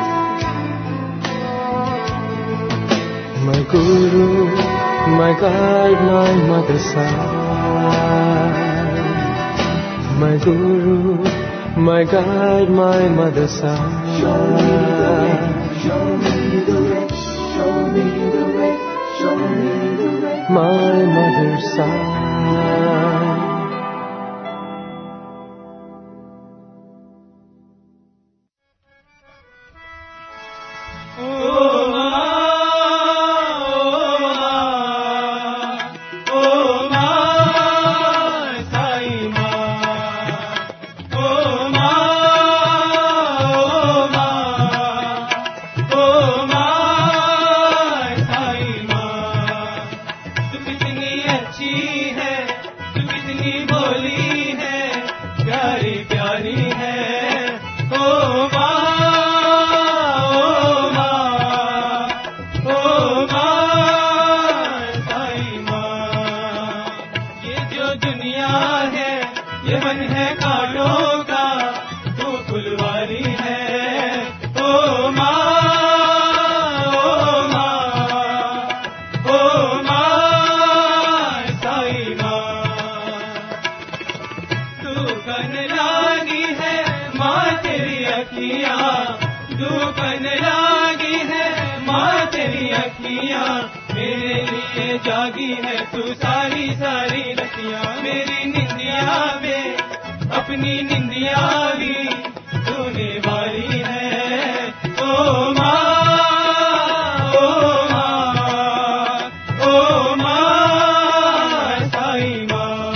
My Guru, my guide, my mother's side. My Guru, my guide, my mother's side. Show me the way, show me the way, show me the way, show me the way. My mother's side. जागी है तू सारी सारी रतियां मेरी निंदिया में अपनी निंदिया भी तूने वारी है ओ माँ ओ माँ ओ माँ साई माँ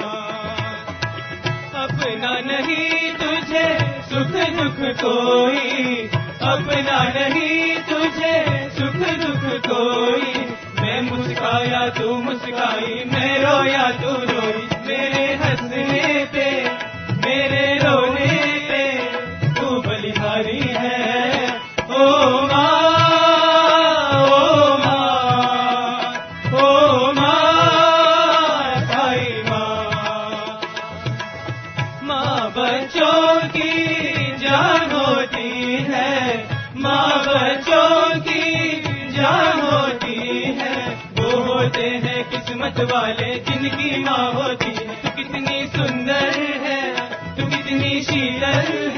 अपना नहीं तुझे सुख दुख कोई अपना नहीं तुझे सुख दुख कोई मैं मुस्काया तू मुस्काई मैं रोया तू रोई मेरे हंसने पे मत वाले जिनकी माँ होती है। तू कितनी सुंदर है, तू कितनी शीतल